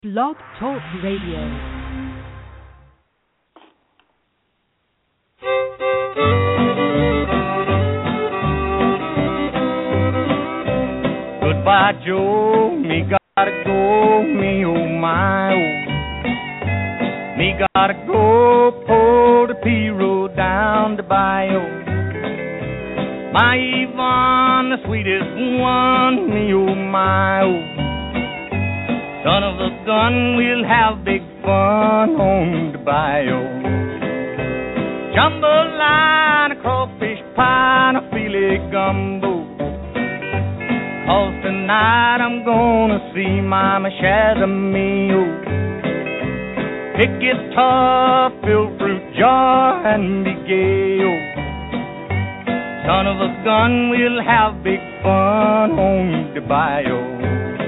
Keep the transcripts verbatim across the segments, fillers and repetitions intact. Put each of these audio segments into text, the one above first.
Blog Talk Radio. Goodbye, Joe, me gotta go, me oh my oh. Me gotta go, pull the P road down the bayou. My Yvonne, the sweetest one, me oh my oh. Son of a gun, we'll have big fun on the bayou. Jambalaya, a crawfish pie, and a filet gumbo. 'Cause tonight I'm gonna see Mama Shazamio. Pick guitar, fill fruit jar, and be gay, oh. Son of a gun, we'll have big fun on the bayou.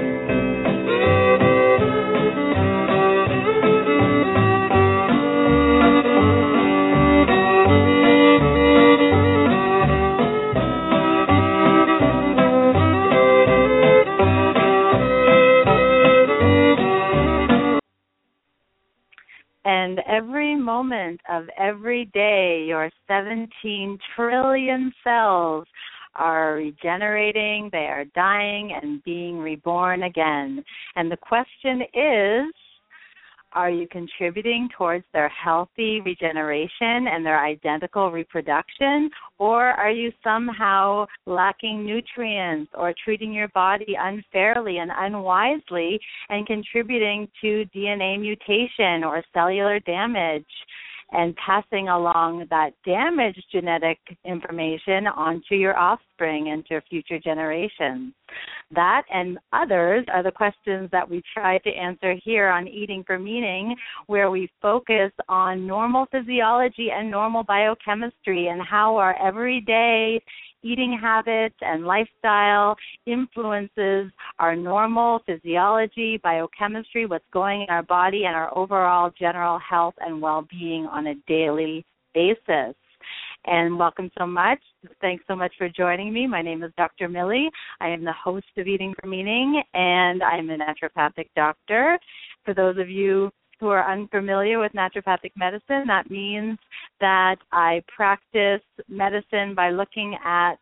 And every moment of every day, your seventeen trillion cells are regenerating, they are dying and being reborn again. And the question is, are you contributing towards their healthy regeneration and their identical reproduction, or are you somehow lacking nutrients or treating your body unfairly and unwisely and contributing to D N A mutation or cellular damage and passing along that damaged genetic information onto your offspring and to future generations? That and others are the questions that we try to answer here on Eating for Meaning, where we focus on normal physiology and normal biochemistry and how our everyday eating habits and lifestyle influences our normal physiology, biochemistry, what's going in our body, and our overall general health and well-being on a daily basis. And welcome so much. Thanks so much for joining me. My name is Doctor Millie. I am the host of Eating for Meaning, and I'm a naturopathic doctor. For those of you who are unfamiliar with naturopathic medicine, that means that I practice medicine by looking at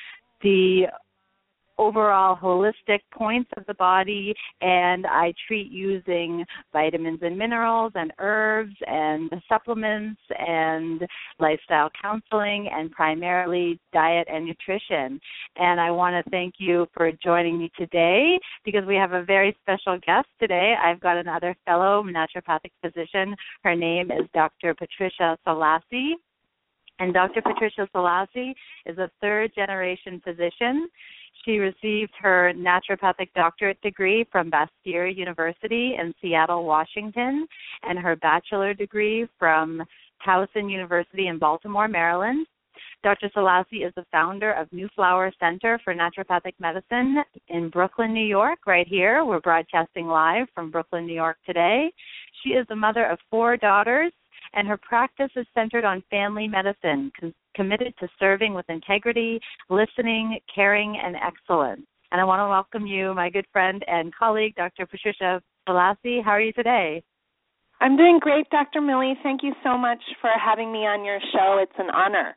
the overall holistic points of the body, and I treat using vitamins and minerals and herbs and supplements and lifestyle counseling and primarily diet and nutrition. And I want to thank you for joining me today because we have a very special guest today. I've got another fellow naturopathic physician. Her name is Doctor Patricia Salassi. And Doctor Patricia Salassi is a third-generation physician. She received her naturopathic doctorate degree from Bastyr University in Seattle, Washington, and her bachelor degree from Towson University in Baltimore, Maryland. Doctor Salassi is the founder of New Flower Center for Naturopathic Medicine in Brooklyn, New York, right here. We're broadcasting live from Brooklyn, New York today. She is the mother of four daughters, and her practice is centered on family medicine, con- committed to serving with integrity, listening, caring, and excellence. And I want to welcome you, my good friend and colleague, Doctor Patricia Salassi. How are you today? I'm doing great, Doctor Millie. Thank you so much for having me on your show. It's an honor.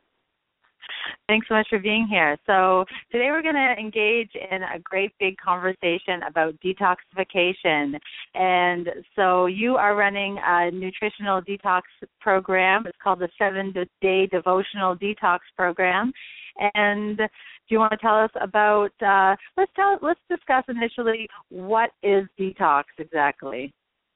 Thanks so much for being here. So today we're going to engage in a great big conversation about detoxification. And so you are running a nutritional detox program. It's called the seven-day devotional detox program. And do you want to tell us about, uh, let's tell, let's discuss initially what is detox exactly?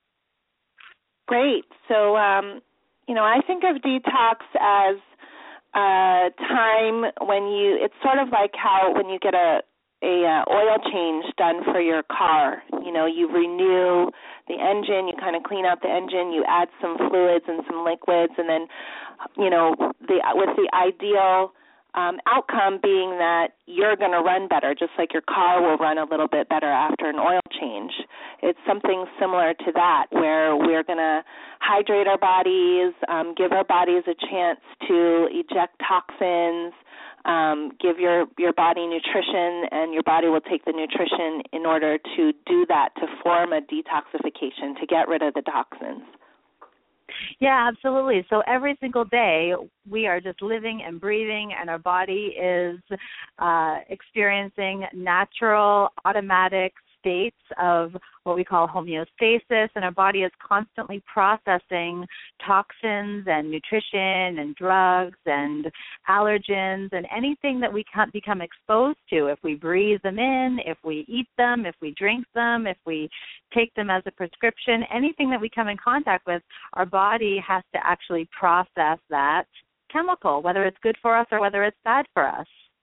Great. So, um, you know, I think of detox as uh, time when you, it's sort of like how when you get a, a uh, oil change done for your car. You know, you renew the engine, you kind of clean out the engine, you add some fluids and some liquids, and then, you know, the with the ideal um, outcome being that you're going to run better, just like your car will run a little bit better after an oil change. It's something similar to that, where we're going to hydrate our bodies, um, give our bodies a chance to eject toxins, um, give your, your body nutrition, and your body will take the nutrition in order to do that, to form a detoxification, to get rid of the toxins. Yeah, absolutely. So every single day we are just living and breathing, and our body is uh, experiencing natural, automatic states of what we call homeostasis, and our body is constantly processing toxins and nutrition and drugs and allergens and anything that we can't become exposed to. If we breathe them in, if we eat them, if we drink them, if we take them as a prescription, anything that we come in contact with, our body has to actually process that chemical, whether it's good for us or whether it's bad for us.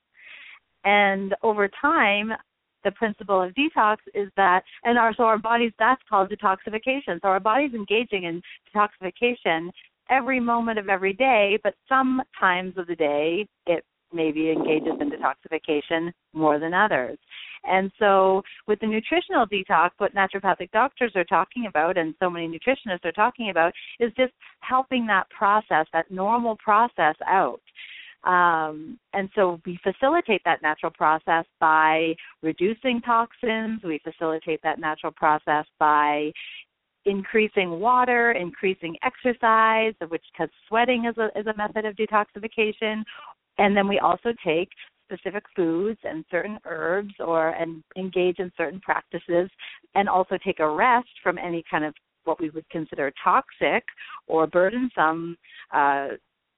And over time, the principle of detox is that, and our, so our bodies, that's called detoxification. So our body's engaging in detoxification every moment of every day, but some times of the day it maybe engages in detoxification more than others. And so with the nutritional detox, what naturopathic doctors are talking about, and so many nutritionists are talking about, is just helping that process, that normal process out. Um, and so we facilitate that natural process by reducing toxins. We facilitate that natural process by increasing water, increasing exercise, which because sweating is a, is a method of detoxification. And then we also take specific foods and certain herbs or and engage in certain practices and also take a rest from any kind of what we would consider toxic or burdensome uh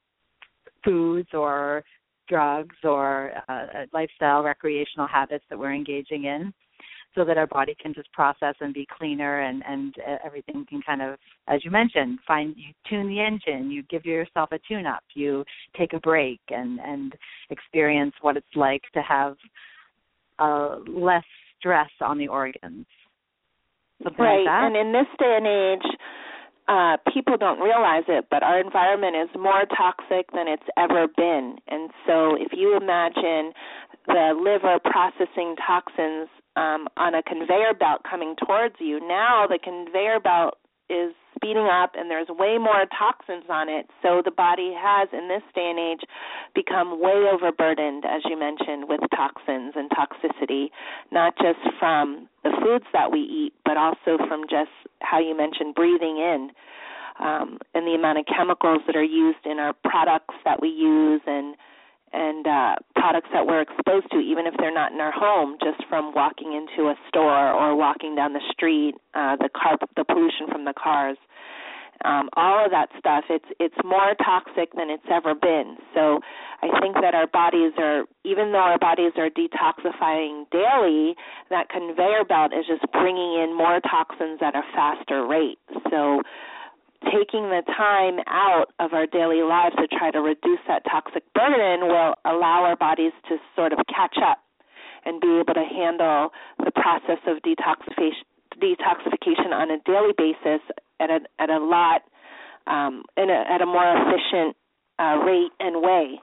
foods or drugs or uh, lifestyle, recreational habits that we're engaging in, so that our body can just process and be cleaner, and, and uh, everything can kind of, as you mentioned, find you tune the engine, you give yourself a tune-up, you take a break and, and experience what it's like to have uh, less stress on the organs. Something right, like that. And in this day and age, Uh, people don't realize it, but our environment is more toxic than it's ever been. And so if you imagine the liver processing toxins um, on a conveyor belt coming towards you, now the conveyor belt is speeding up and there's way more toxins on it. So the body has, in this day and age, become way overburdened, as you mentioned, with toxins and toxicity, not just from the foods that we eat, but also from just how you mentioned breathing in um, and the amount of chemicals that are used in our products that we use and and uh, products that we're exposed to, even if they're not in our home, just from walking into a store or walking down the street, uh, the car, the pollution from the cars, um, all of that stuff, it's it's more toxic than it's ever been. So I think that our bodies are, even though our bodies are detoxifying daily, that conveyor belt is just bringing in more toxins at a faster rate. So taking the time out of our daily lives to try to reduce that toxic burden will allow our bodies to sort of catch up and be able to handle the process of detoxification, detoxification on a daily basis at a, at a lot, um, in a, at a more efficient uh, rate and way.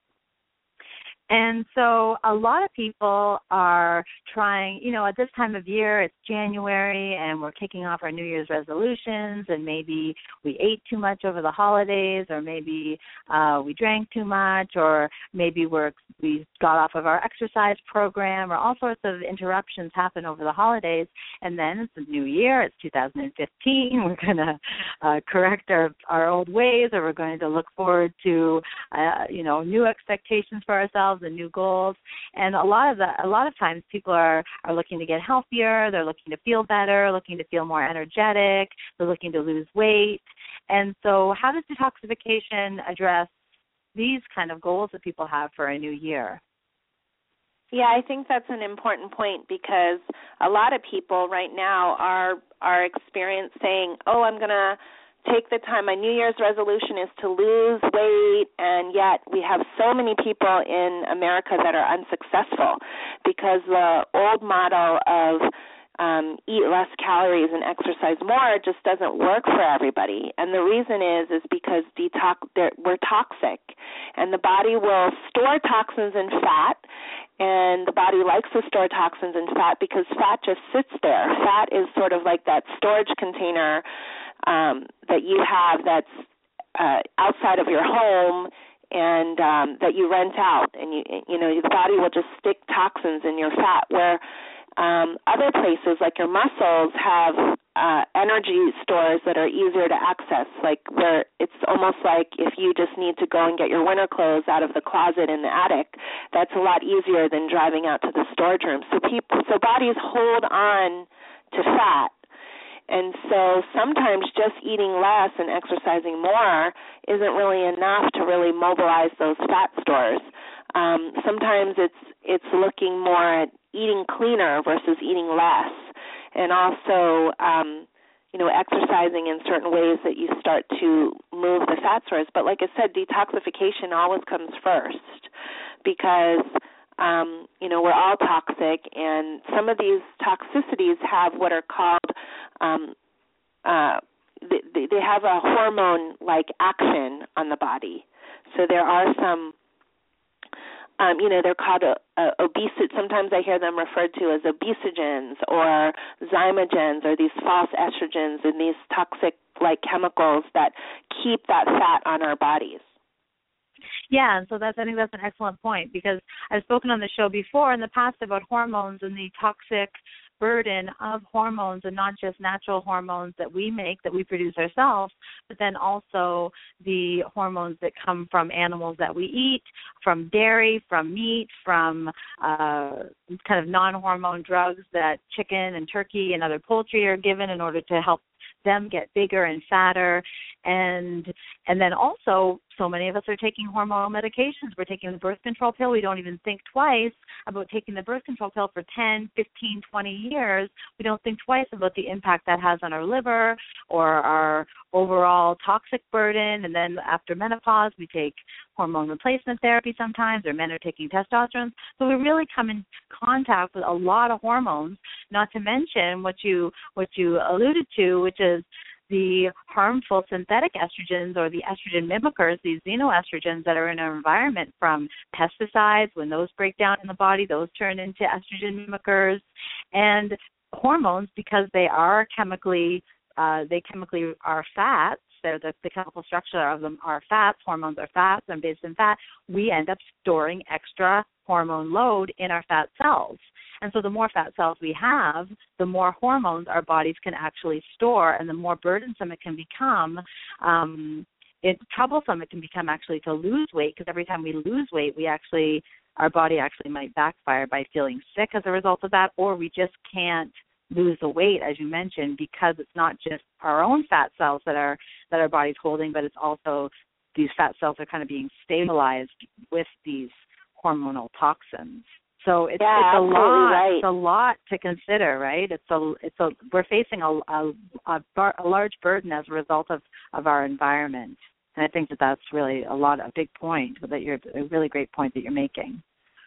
And so a lot of people are trying, you know, at this time of year, it's January, and we're kicking off our New Year's resolutions, and maybe we ate too much over the holidays, or maybe uh, we drank too much, or maybe we're, we got off of our exercise program, or all sorts of interruptions happen over the holidays. And then it's the new year, it's two thousand fifteen, we're going to uh, correct our, our old ways, or we're going to look forward to, uh, you know, new expectations for ourselves and new goals. And a lot of the, a lot of times people are, are looking to get healthier, they're looking to feel better, looking to feel more energetic, they're looking to lose weight. And so how does detoxification address these kind of goals that people have for a new year? Yeah, I think that's an important point, because a lot of people right now are are experiencing, oh, I'm going to take the time. My New Year's resolution is to lose weight, and yet we have so many people in America that are unsuccessful because the old model of um, eat less calories and exercise more just doesn't work for everybody. And the reason is is because detox, we're toxic, and the body will store toxins in fat, and the body likes to store toxins in fat because fat just sits there. Fat is sort of like that storage container Um, that you have that's uh, outside of your home, and um, that you rent out, and you you know the body will just stick toxins in your fat. Where um, other places like your muscles have uh, energy stores that are easier to access, like where it's almost like if you just need to go and get your winter clothes out of the closet in the attic, that's a lot easier than driving out to the storage room. So people, so bodies hold on to fat. And so sometimes just eating less and exercising more isn't really enough to really mobilize those fat stores. Um, sometimes it's it's looking more at eating cleaner versus eating less, and also um, you know exercising in certain ways that you start to move the fat stores. But like I said, detoxification always comes first because Um, you know, we're all toxic, and some of these toxicities have what are called, um, uh, they, they have a hormone-like action on the body. So there are some, um, you know, they're called a, a obesity. Sometimes I hear them referred to as obesogens or zymogens, or these false estrogens and these toxic-like chemicals that keep that fat on our bodies. Yeah, and so that's I think that's an excellent point, because I've spoken on the show before in the past about hormones and the toxic burden of hormones, and not just natural hormones that we make, that we produce ourselves, but then also the hormones that come from animals that we eat, from dairy, from meat, from uh, kind of non-hormone drugs that chicken and turkey and other poultry are given in order to help them get bigger and fatter. And and then also, so many of us are taking hormonal medications. We're taking the birth control pill. We don't even think twice about taking the birth control pill for ten, fifteen, twenty years. We don't think twice about the impact that has on our liver or our overall toxic burden. And then after menopause, we take hormone replacement therapy sometimes, or men are taking testosterone. So we really come in contact with a lot of hormones, not to mention what you what you alluded to, which is the harmful synthetic estrogens, or the estrogen mimickers, these xenoestrogens that are in our environment from pesticides. When those break down in the body, those turn into estrogen mimickers. And hormones, because they are chemically, uh, they chemically are fats, they're the, the chemical structure of them are fats, hormones are fats, and based in fat, we end up storing extra hormone load in our fat cells. And so the more fat cells we have, the more hormones our bodies can actually store, and the more burdensome it can become. Um, it's troublesome it can become actually to lose weight, because every time we lose weight, we actually, our body actually might backfire by feeling sick as a result of that, or we just can't lose the weight, as you mentioned, because it's not just our own fat cells that are that our body's holding, but it's also these fat cells are kind of being stabilized with these hormonal toxins. So it's, yeah, it's a lot. Right. It's a lot to consider, right? It's a it's a we're facing a a, a, bar, a large burden as a result of, of our environment, and I think that that's really a lot a big point that you're a really great point that you're making.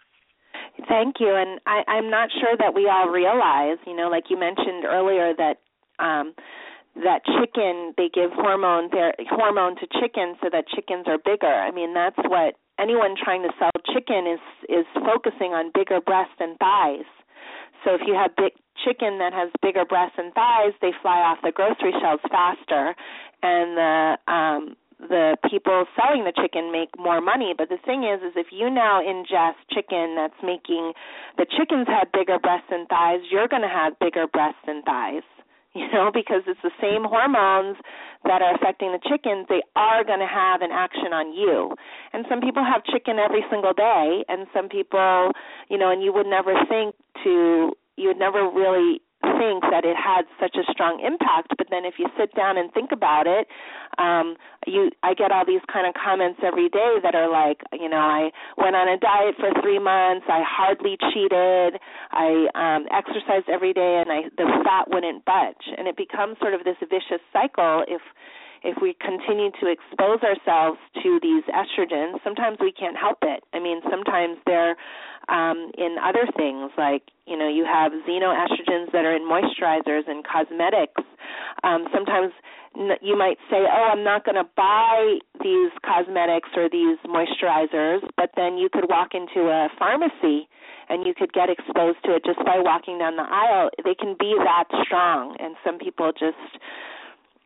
Thank you, and I, I'm not sure that we all realize, you know, like you mentioned earlier, that um, that chicken, they give hormone their hormone to chickens so that chickens are bigger. I mean, that's what anyone trying to sell chicken is is focusing on, bigger breasts and thighs. So if you have big chicken that has bigger breasts and thighs, they fly off the grocery shelves faster, and the um, the people selling the chicken make more money. But the thing is, is if you now ingest chicken that's making the chickens have bigger breasts and thighs, you're going to have bigger breasts and thighs, you know, because it's the same hormones that are affecting the chickens. They are going to have an action on you. And some people have chicken every single day, and some people, you know, and you would never think to, you would never really think that it had such a strong impact, but then if you sit down and think about it, um, you I get all these kind of comments every day that are like, you know, I went on a diet for three months, I hardly cheated, I um, exercised every day, and I the fat wouldn't budge, and it becomes sort of this vicious cycle if if we continue to expose ourselves to these estrogens. Sometimes we can't help it. I mean, sometimes they're um, in other things, like, you know, you have xenoestrogens that are in moisturizers and cosmetics. Um, sometimes you might say, oh, I'm not going to buy these cosmetics or these moisturizers, but then you could walk into a pharmacy and you could get exposed to it just by walking down the aisle. They can be that strong, and some people just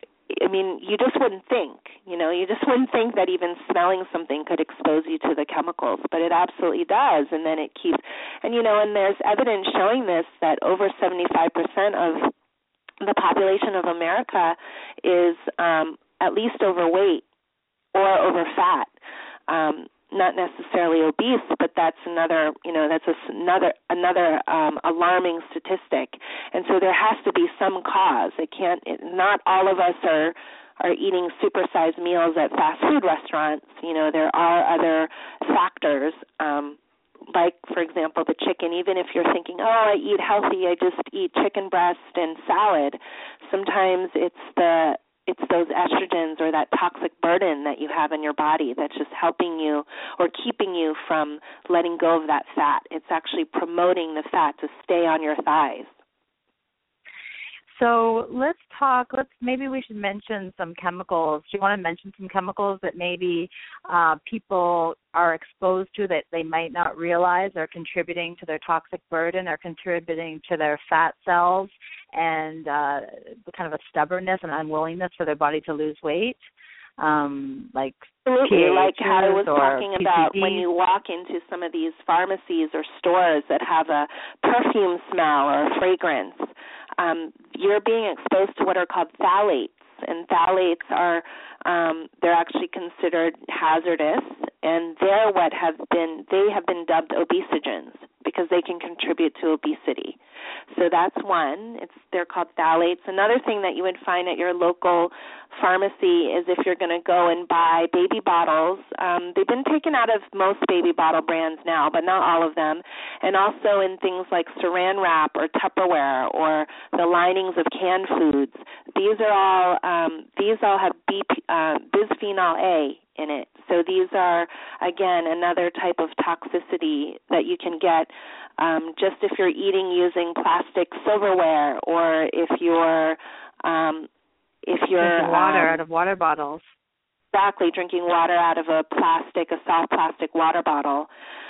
mean, you just wouldn't think, you know, you just wouldn't think that even smelling something could expose you to the chemicals, but it absolutely does. And then it keeps, and, you know, and there's evidence showing this, that over seventy-five percent of the population of America is um, at least overweight or over fat. Um, not necessarily obese, but that's another, you know, that's a, another another um, alarming statistic. And so there has to be some cause. It can't. It, not all of us are are eating supersized meals at fast food restaurants. You know, there are other factors, um, like, for example, the chicken. Even if you're thinking, oh, I eat healthy, I just eat chicken breast and salad. Sometimes it's the It's those estrogens or that toxic burden that you have in your body that's just helping you or keeping you from letting go of that fat. It's actually promoting the fat to stay on your thighs. So let's talk, let's maybe we should mention some chemicals. Do you want to mention some chemicals that maybe uh, people are exposed to that they might not realize are contributing to their toxic burden or contributing to their fat cells and uh, kind of a stubbornness and unwillingness for their body to lose weight? Um, like Absolutely, like how I was talking P C Ds. about when you walk into some of these pharmacies or stores that have a perfume smell or fragrance, um, you're being exposed to what are called phthalates, and phthalates are um, they're actually considered hazardous, and they're what have been they have been dubbed obesogens because they can contribute to obesity. So that's one. It's they're called phthalates. Another thing that you would find at your local pharmacy is if you're going to go and buy baby bottles. Um, they've been taken out of most baby bottle brands now, but not all of them. And also in things like Saran Wrap or Tupperware or the linings of canned foods. These are all um, these all have B P, uh, bisphenol A in it. So these are, again, another type of toxicity that you can get um, just if you're eating using plastic silverware or if you're um, if you're drinking water um, out of water bottles. Exactly, drinking water out of a plastic, a soft plastic water bottle.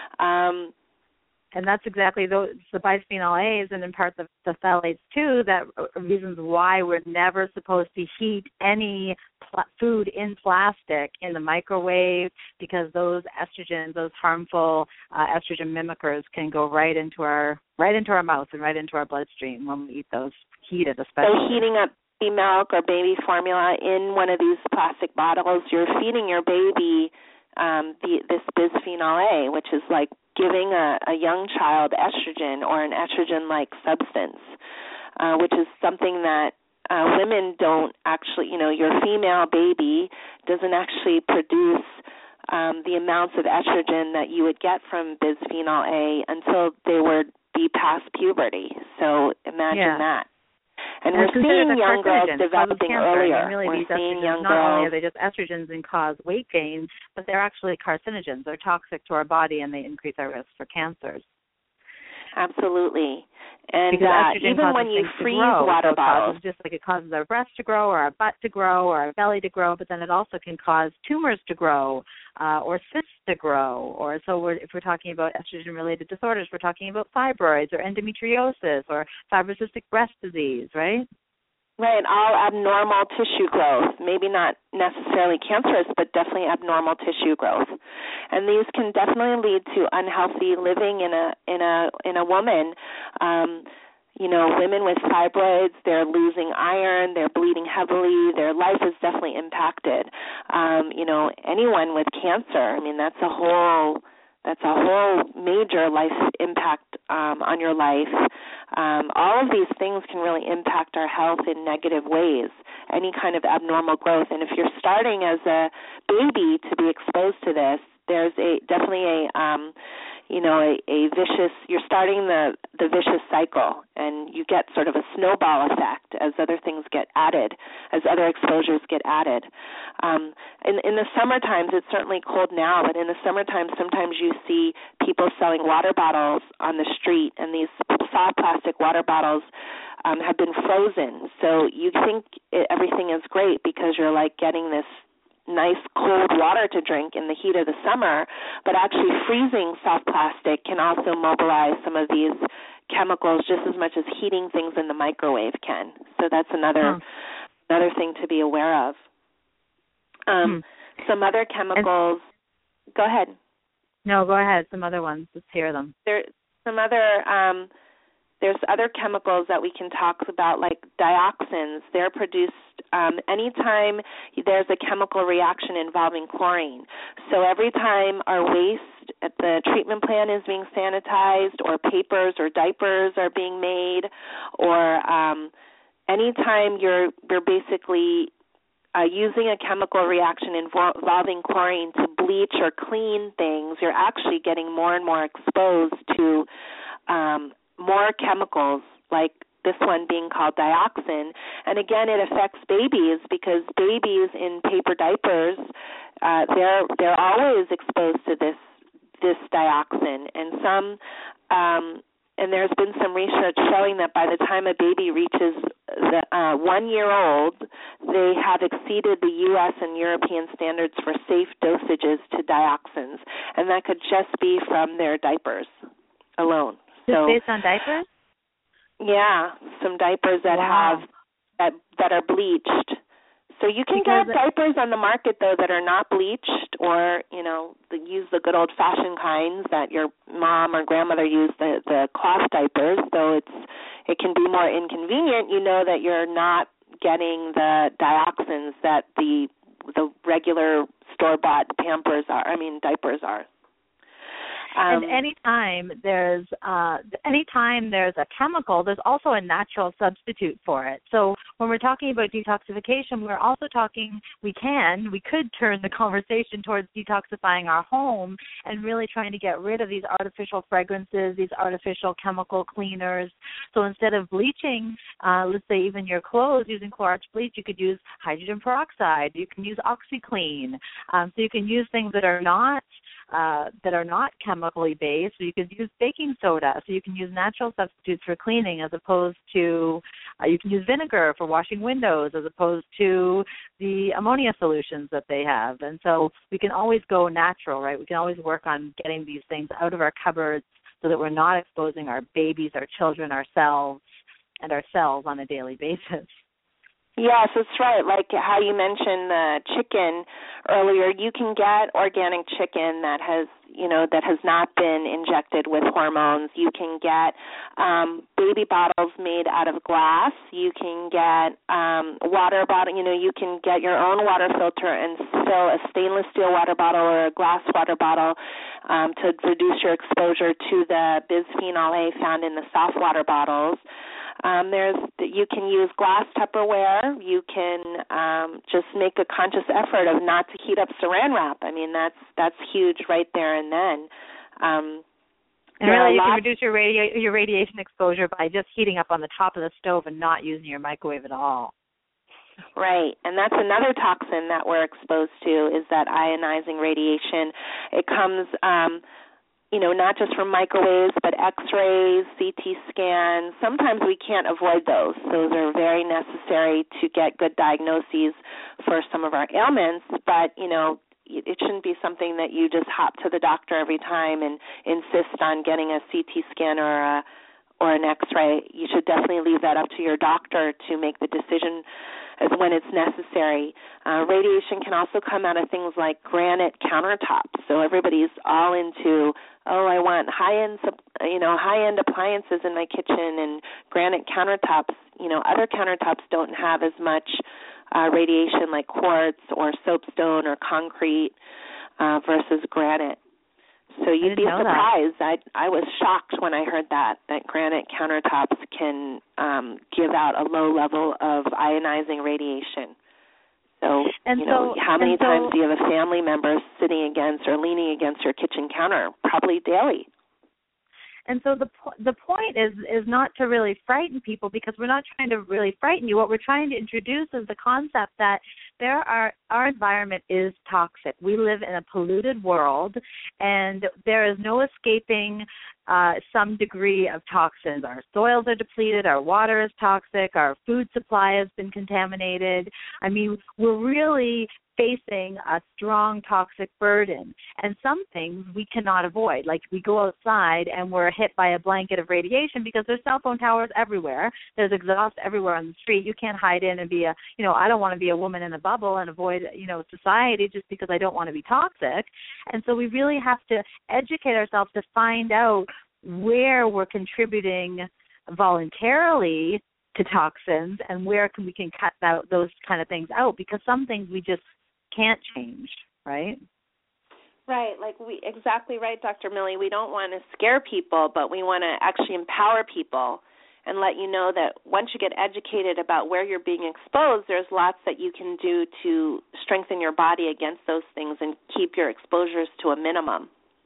Um, And that's exactly those, the bisphenol A's and in part the, the phthalates too, that are reasons why we're never supposed to heat any pl- food in plastic in the microwave, because those estrogens, those harmful uh, estrogen mimickers can go right into our right into our mouth and right into our bloodstream when we eat those heated especially. So heating up baby milk or baby formula in one of these plastic bottles, you're feeding your baby um, the, this bisphenol A, which is like giving a, a young child estrogen or an estrogen-like substance, uh, which is something that uh, women don't actually, you know, your female baby doesn't actually produce um, the amounts of estrogen that you would get from bisphenol A until they would be past puberty. So imagine yeah. that. And, and we're seeing young girls developing cancer. earlier. I mean, really, we're these seeing estrogens, young not girls. only are they just estrogens and cause weight gain, but they're actually carcinogens. They're toxic to our body, and they increase our risk for cancers. Absolutely. And because uh, estrogen even when you freeze grow, water so bottles. Causes, just like it causes our breast to grow or our butt to grow or our belly to grow, but then it also can cause tumors to grow uh, or cysts to grow. Or so we're, if we're talking about estrogen-related disorders, we're talking about fibroids or endometriosis or fibrocystic breast disease, right? Right, all abnormal tissue growth, maybe not necessarily cancerous, but definitely abnormal tissue growth. And these can definitely lead to unhealthy living in a in a in a woman. Um, you know, women with fibroids, they're losing iron, they're bleeding heavily, their life is definitely impacted. Um, you know, anyone with cancer, I mean, that's a whole That's a whole major life impact um, on your life. Um, all of these things can really impact our health in negative ways, any kind of abnormal growth. And if you're starting as a baby to be exposed to this, there's a definitely a, um, you know, a, a vicious, you're starting the, the vicious cycle, and you get sort of a snowball effect as other things get added, as other exposures get added. Um, in, in the summer times, it's certainly cold now, but in the summertime, sometimes you see people selling water bottles on the street, and these soft plastic water bottles um, have been frozen. So you think it, everything is great because you're like getting this nice cold water to drink in the heat of the summer, but actually freezing soft plastic can also mobilize some of these chemicals just as much as heating things in the microwave can. So that's another huh. another thing to be aware of. Um, hmm. Some other chemicals. And, go ahead. No, go ahead. Some other ones. Let's hear them. There, some other. Um, there's other chemicals that we can talk about, like dioxins. They're produced um, anytime there's a chemical reaction involving chlorine. So every time our waste at the treatment plant is being sanitized, or papers or diapers are being made, or um, anytime you're you're basically Uh, using a chemical reaction involving chlorine to bleach or clean things, you're actually getting more and more exposed to um, more chemicals, like this one being called dioxin. And again, it affects babies because babies in paper diapers, uh, they're they're always exposed to this this dioxin. And some um, And there's been some research showing that by the time a baby reaches the uh, one year old, they have exceeded the U S and European standards for safe dosages to dioxins, and that could just be from their diapers alone. Just so, based on diapers? Yeah, some diapers that wow. have that that are bleached. So you can because get diapers on the market, though, that are not bleached, or, you know, the, use the good old-fashioned kinds that your mom or grandmother used, the, the cloth diapers. So it's it can be more inconvenient. You know that you're not getting the dioxins that the the regular store-bought Pampers are, I mean, diapers are. Um, and anytime there's uh, anytime there's a chemical, there's also a natural substitute for it. So when we're talking about detoxification, we're also talking, we can, we could turn the conversation towards detoxifying our home and really trying to get rid of these artificial fragrances, these artificial chemical cleaners. So instead of bleaching, uh, let's say even your clothes using Clorox bleach, you could use hydrogen peroxide. You can use OxyClean. Um, so you can use things that are not Uh, that are not chemically based. So you can use baking soda. So you can use natural substitutes for cleaning as opposed to, uh, you can use vinegar for washing windows as opposed to the ammonia solutions that they have. And so we can always go natural, right? We can always work on getting these things out of our cupboards so that we're not exposing our babies, our children, ourselves, and ourselves on a daily basis. Yes, that's right. Like how you mentioned the chicken earlier, you can get organic chicken that has, you know, that has not been injected with hormones. You can get um, baby bottles made out of glass. You can get um, water bottle. You know, you can get your own water filter and fill a stainless steel water bottle or a glass water bottle um, to reduce your exposure to the bisphenol A found in the soft water bottles. Um, there's you can use glass Tupperware. You can um, just make a conscious effort of not to heat up Saran wrap. I mean, that's that's huge right there and then. Um, and really, you can reduce your radi- your radiation exposure by just heating up on the top of the stove and not using your microwave at all. Right, and that's another toxin that we're exposed to is that ionizing radiation. It comes Um, you know, not just from microwaves, but X-rays, C T scans. Sometimes we can't avoid those. Those are very necessary to get good diagnoses for some of our ailments, but, you know, it shouldn't be something that you just hop to the doctor every time and insist on getting a C T scan or a, or an X-ray. You should definitely leave that up to your doctor to make the decision as when it's necessary. Uh, radiation can also come out of things like granite countertops. So everybody's all into, oh, I want high-end, you know, high-end appliances in my kitchen and granite countertops. You know, other countertops don't have as much uh, radiation like quartz or soapstone or concrete uh, versus granite. So you'd be surprised. I I was shocked when I heard that, that granite countertops can um, give out a low level of ionizing radiation. So, and you know, so, how many so, times do you have a family member sitting against or leaning against your kitchen counter? Probably daily. And so the po- the point is is not to really frighten people, because we're not trying to really frighten you. What we're trying to introduce is the concept that there are our environment is toxic. We live in a polluted world, and there is no escaping uh, some degree of toxins. Our soils are depleted. Our water is toxic. Our food supply has been contaminated. I mean, we're really facing a strong toxic burden. And some things we cannot avoid. Like we go outside and we're hit by a blanket of radiation because there's cell phone towers everywhere. There's exhaust everywhere on the street. You can't hide in and be a, you know, I don't want to be a woman in a bubble and avoid, you know, society just because I don't want to be toxic. And so we really have to educate ourselves to find out where we're contributing voluntarily to toxins and where can we can cut out those kind of things out, because some things we just can't change, right? Right, like we exactly right, Doctor Millie. We don't want to scare people, but we want to actually empower people and let you know that once you get educated about where you're being exposed, there's lots that you can do to strengthen your body against those things and keep your exposures to a minimum.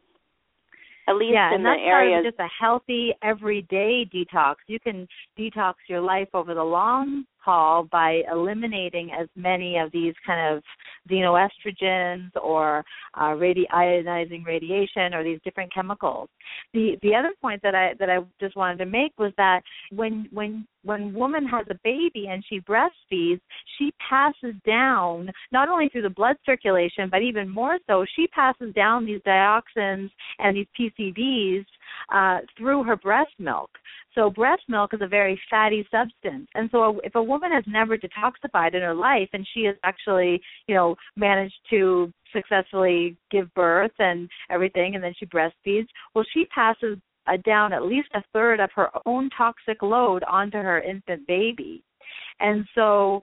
At least yeah, in and the that's areas. Part of just a healthy, everyday detox. You can detox your life over the long haul by eliminating as many of these kind of xenoestrogens or uh, radi- ionizing radiation or these different chemicals. The the other point that I that I just wanted to make was that when when when woman has a baby and she breastfeeds, she passes down, not only through the blood circulation, but even more so, she passes down these dioxins and these P C Bs uh, through her breast milk. So breast milk is a very fatty substance. And so if a woman has never detoxified in her life and she has actually, you know, managed to successfully give birth and everything, and then she breastfeeds, well, she passes uh, down at least a third of her own toxic load onto her infant baby. And so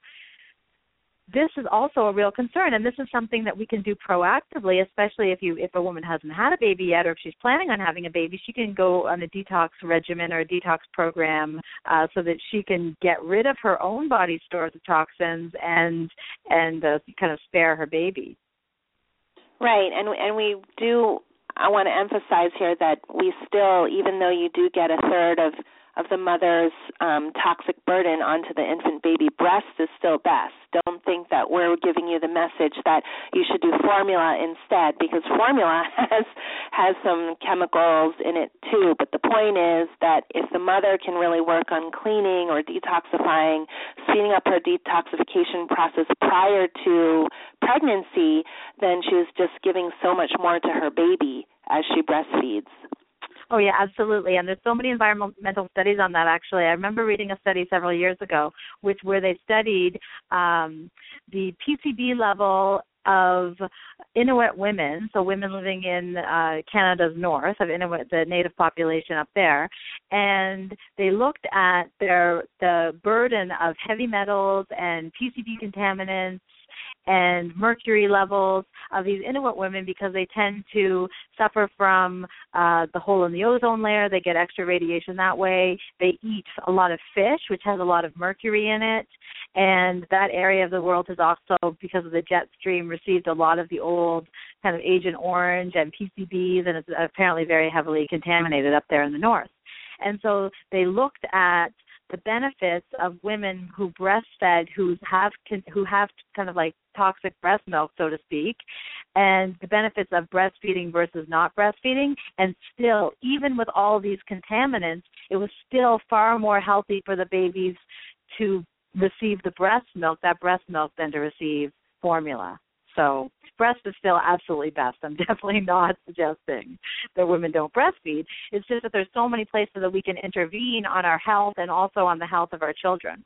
this is also a real concern, and this is something that we can do proactively, especially if you if a woman hasn't had a baby yet, or if she's planning on having a baby. She can go on a detox regimen or a detox program uh, so that she can get rid of her own body stores of toxins and and uh, kind of spare her baby. Right, and and we do. I want to emphasize here that we still, even though you do get a third of of the mother's um, toxic burden onto the infant baby, breast is still best. Don't think that we're giving you the message that you should do formula instead, because formula has has some chemicals in it too. But the point is that if the mother can really work on cleaning or detoxifying, speeding up her detoxification process prior to pregnancy, then she was just giving so much more to her baby as she breastfeeds. Oh, yeah, absolutely. And there's so many environmental studies on that, actually. I remember reading a study several years ago which where they studied um, the P C B level of Inuit women, so women living in uh, Canada's north, of Inuit, the native population up there, and they looked at their the burden of heavy metals and P C B contaminants and mercury levels of these Inuit women, because they tend to suffer from uh, the hole in the ozone layer. They get extra radiation that way. They eat a lot of fish, which has a lot of mercury in it, and that area of the world has also, because of the jet stream, received a lot of the old kind of Agent Orange and P C Bs, and it's apparently very heavily contaminated up there in the north. And so they looked at the benefits of women who breastfed, who have who have kind of like toxic breast milk, so to speak, and the benefits of breastfeeding versus not breastfeeding. And still, even with all these contaminants, it was still far more healthy for the babies to receive the breast milk, that breast milk, than to receive formula. So breast is still absolutely best. I'm definitely not suggesting that women don't breastfeed. It's just that there's so many places that we can intervene on our health and also on the health of our children.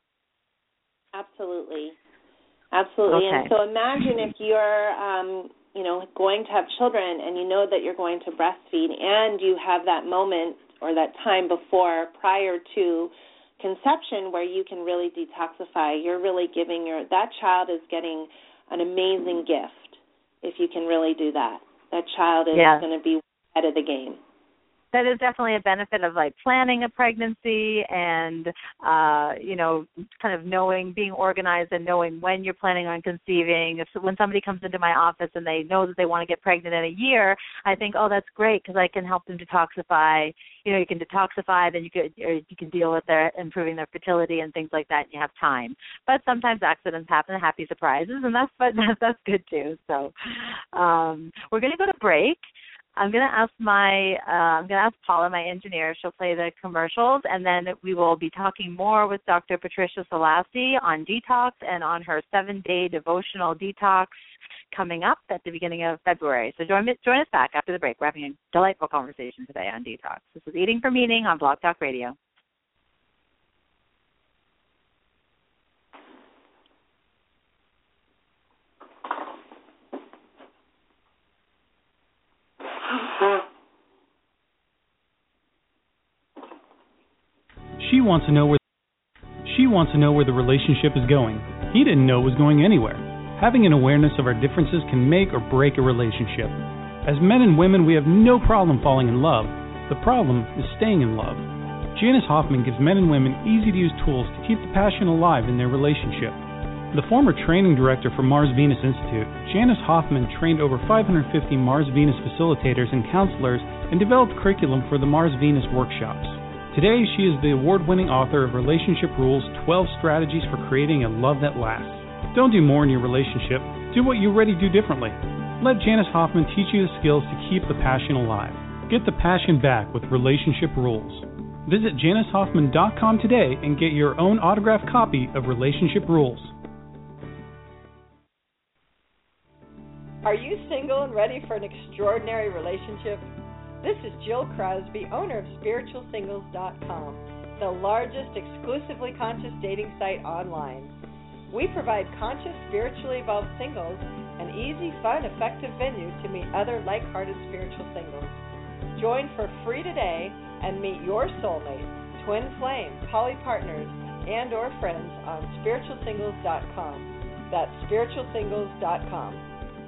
Absolutely. Absolutely. Okay. And so imagine if you're, um, you know, going to have children and you know that you're going to breastfeed, and you have that moment or that time before, prior to conception, where you can really detoxify. You're really giving your, that child is getting an amazing gift if you can really do that. That child is yeah. going to be ahead of the game. That is definitely a benefit of like planning a pregnancy and, uh, you know, kind of knowing, being organized and knowing when you're planning on conceiving. If when somebody comes into my office and they know that they want to get pregnant in a year, I think, oh, that's great, because I can help them detoxify. You know, you can detoxify, then you could, or you can deal with their improving their fertility and things like that, and you have time. But sometimes accidents happen, happy surprises, and that's but that's good too. So um, we're going to go to break. I'm going to ask my, uh, I'm going to ask Paula, my engineer. She'll play the commercials, and then we will be talking more with Doctor Patricia Salassi on detox and on her seven-day devotional detox coming up at the beginning of February. So join, join us back after the break. We're having a delightful conversation today on detox. This is Eating for Meaning on Blog Talk Radio. She wants to know where she wants to know where the relationship is going. He didn't know it was going anywhere. Having an awareness of our differences can make or break a relationship. As men and women, we have no problem falling in love. The problem is staying in love. Janice Hoffman gives men and women easy-to-use tools to keep the passion alive in their relationship. The former training director for Mars Venus Institute, Janice Hoffman trained over five hundred fifty Mars Venus facilitators and counselors and developed curriculum for the Mars Venus workshops. Today, she is the award-winning author of Relationship Rules, twelve Strategies for Creating a Love That Lasts. Don't do more in your relationship. Do what you already do differently. Let Janice Hoffman teach you the skills to keep the passion alive. Get the passion back with Relationship Rules. Visit Janice Hoffman dot com today and get your own autographed copy of Relationship Rules. Are you single and ready for an extraordinary relationship? This is Jill Crosby, owner of Spiritual Singles dot com, the largest exclusively conscious dating site online. We provide conscious, spiritually evolved singles an easy, fun, effective venue to meet other like-hearted spiritual singles. Join for free today and meet your soulmate, twin flame, poly partners, and or friends on Spiritual Singles dot com. That's Spiritual Singles dot com.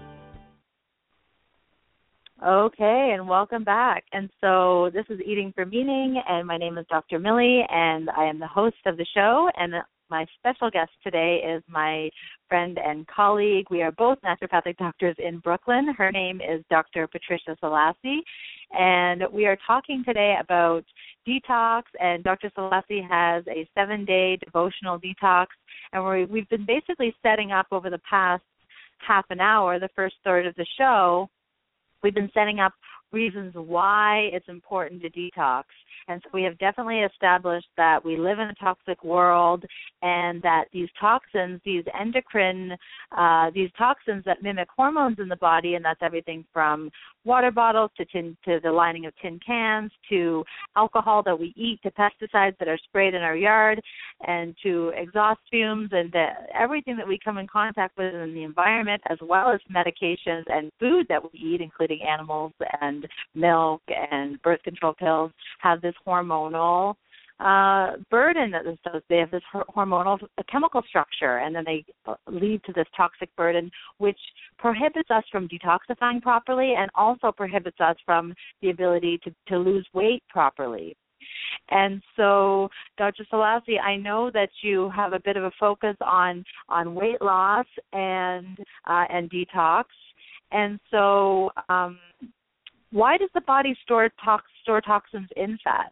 Okay, and welcome back. And so this is Eating for Meaning, and my name is Doctor Millie, and I am the host of the show. And my special guest today is my friend and colleague. We are both naturopathic doctors in Brooklyn. Her name is Doctor Patricia Selassie, and we are talking today about detox. And Doctor Selassie has a seven-day devotional detox, and we we've been basically setting up over the past half an hour, the first third of the show. We've been setting up reasons why it's important to detox. And so we have definitely established that we live in a toxic world and that these toxins, these endocrine, uh, these toxins that mimic hormones in the body, and that's everything from water bottles to tin, to the lining of tin cans, to alcohol that we eat, to pesticides that are sprayed in our yard, and to exhaust fumes, and the, everything that we come in contact with in the environment, as well as medications and food that we eat, including animals and milk and birth control pills, have this hormonal uh, burden. So they have this hormonal chemical structure, and then they lead to this toxic burden, which prohibits us from detoxifying properly and also prohibits us from the ability to, to lose weight properly. And so, Doctor Selassie, I know that you have a bit of a focus on, on weight loss and uh, and detox. And so um, why does the body store tox, store toxins in fat?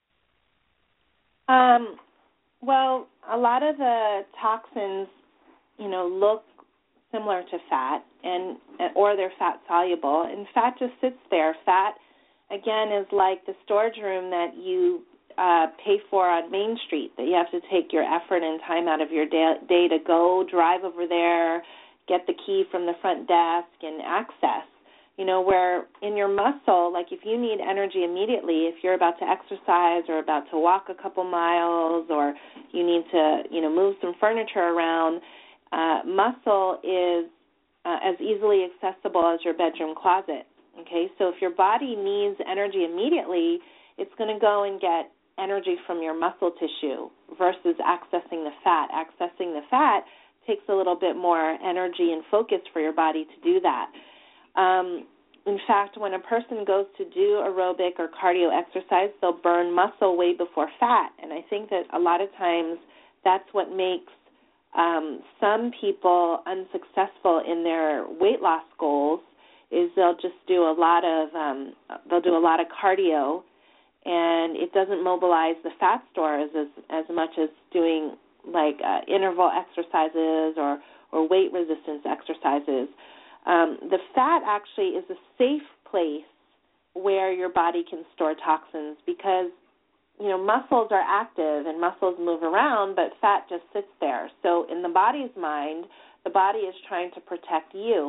Um, well, a lot of the toxins, you know, look similar to fat, and or they're fat soluble, and fat just sits there. Fat, again, is like the storage room that you uh, pay for on Main Street, that you have to take your effort and time out of your day, day to go, drive over there, get the key from the front desk, and access. You know, where in your muscle, like if you need energy immediately, if you're about to exercise or about to walk a couple miles, or you need to, you know, move some furniture around, uh, muscle is uh, as easily accessible as your bedroom closet. Okay, so if your body needs energy immediately, it's going to go and get energy from your muscle tissue versus accessing the fat. Accessing the fat takes a little bit more energy and focus for your body to do that. Um, in fact, when a person goes to do aerobic or cardio exercise, they'll burn muscle way before fat. And I think that a lot of times that's what makes um, some people unsuccessful in their weight loss goals, is they'll just do a lot of um, they'll do a lot of cardio, and it doesn't mobilize the fat stores as as much as doing like uh, interval exercises or or weight resistance exercises. Um, the fat actually is a safe place where your body can store toxins, because, you know, muscles are active and muscles move around, but fat just sits there. So in the body's mind, the body is trying to protect you.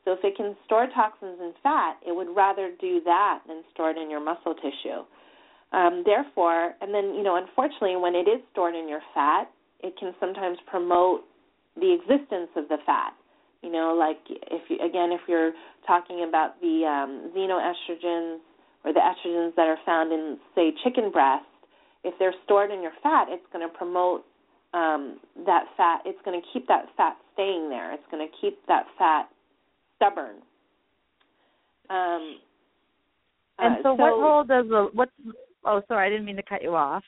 So if it can store toxins in fat, it would rather do that than store it in your muscle tissue. Um, therefore, and then, you know, unfortunately, when it is stored in your fat, it can sometimes promote the existence of the fat. You know, like if you, again, if you're talking about the um, xenoestrogens or the estrogens that are found in, say, chicken breast, if they're stored in your fat, it's going to promote um, that fat. It's going to keep that fat staying there. It's going to keep that fat stubborn. Um, and uh, so, so, what role does the what? Oh, sorry, I didn't mean to cut you off.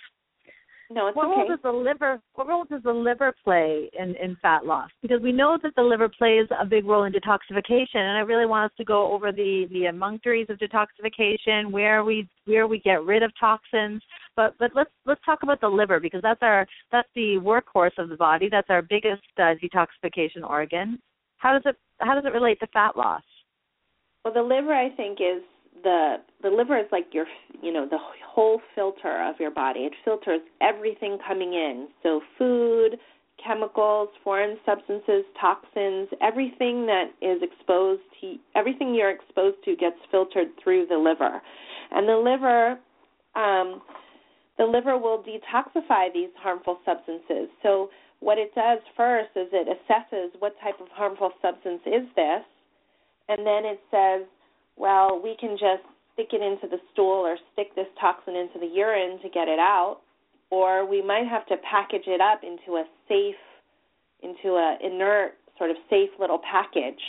No, it's what okay. role does the liver? What role does the liver play in, in fat loss? Because we know that the liver plays a big role in detoxification, and I really want us to go over the the emunctories of detoxification, where we where we get rid of toxins. But but let's let's talk about the liver, because that's our that's the workhorse of the body. That's our biggest uh, detoxification organ. How does it how does it relate to fat loss? Well, the liver, I think, is the the liver is like your, you know, the whole filter of your body. It filters everything coming in. So food, chemicals, foreign substances, toxins, everything that is exposed to, everything you're exposed to gets filtered through the liver. And the liver, um, the liver will detoxify these harmful substances. So what it does first is it assesses what type of harmful substance is this, and then it says, well, we can just stick it into the stool or stick this toxin into the urine to get it out, or we might have to package it up into a safe, into a inert, sort of safe little package.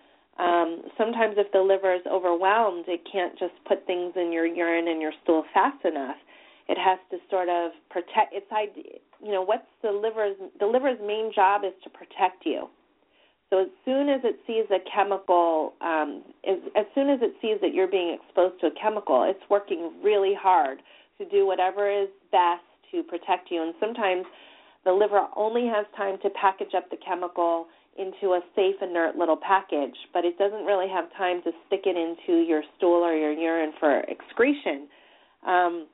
Um, sometimes if the liver is overwhelmed, it can't just put things in your urine and your stool fast enough. It has to sort of protect its idea. You know, what's the liver's, the liver's main job is to protect you. So as soon as it sees a chemical, um, as, as soon as it sees that you're being exposed to a chemical, it's working really hard to do whatever is best to protect you. And sometimes the liver only has time to package up the chemical into a safe, inert little package, but it doesn't really have time to stick it into your stool or your urine for excretion. Um,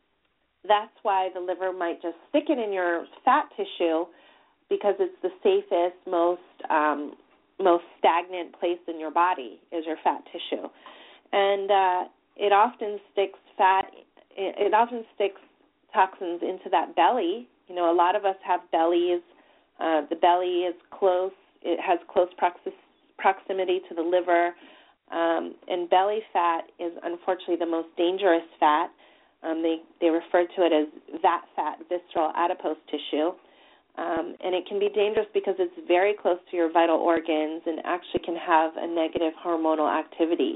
that's why the liver might just stick it in your fat tissue, because it's the safest, most um, most stagnant place in your body is your fat tissue, and uh, it often sticks fat. It, it often sticks toxins into that belly. You know, a lot of us have bellies. Uh, the belly is close. It has close proxi- proximity to the liver, um, and belly fat is unfortunately the most dangerous fat. Um, they they refer to it as V A T fat, visceral adipose tissue. Um, and it can be dangerous because it's very close to your vital organs and actually can have a negative hormonal activity.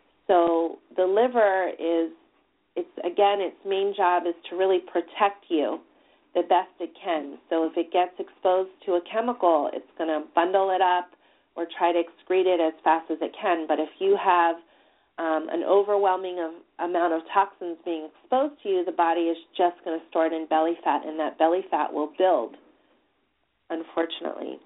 So the liver is, it's again, its main job is to really protect you the best it can. So if it gets exposed to a chemical, it's going to bundle it up or try to excrete it as fast as it can. But if you have um, an overwhelming of, amount of toxins being exposed to you, the body is just going to store it in belly fat, and that belly fat will build, unfortunately.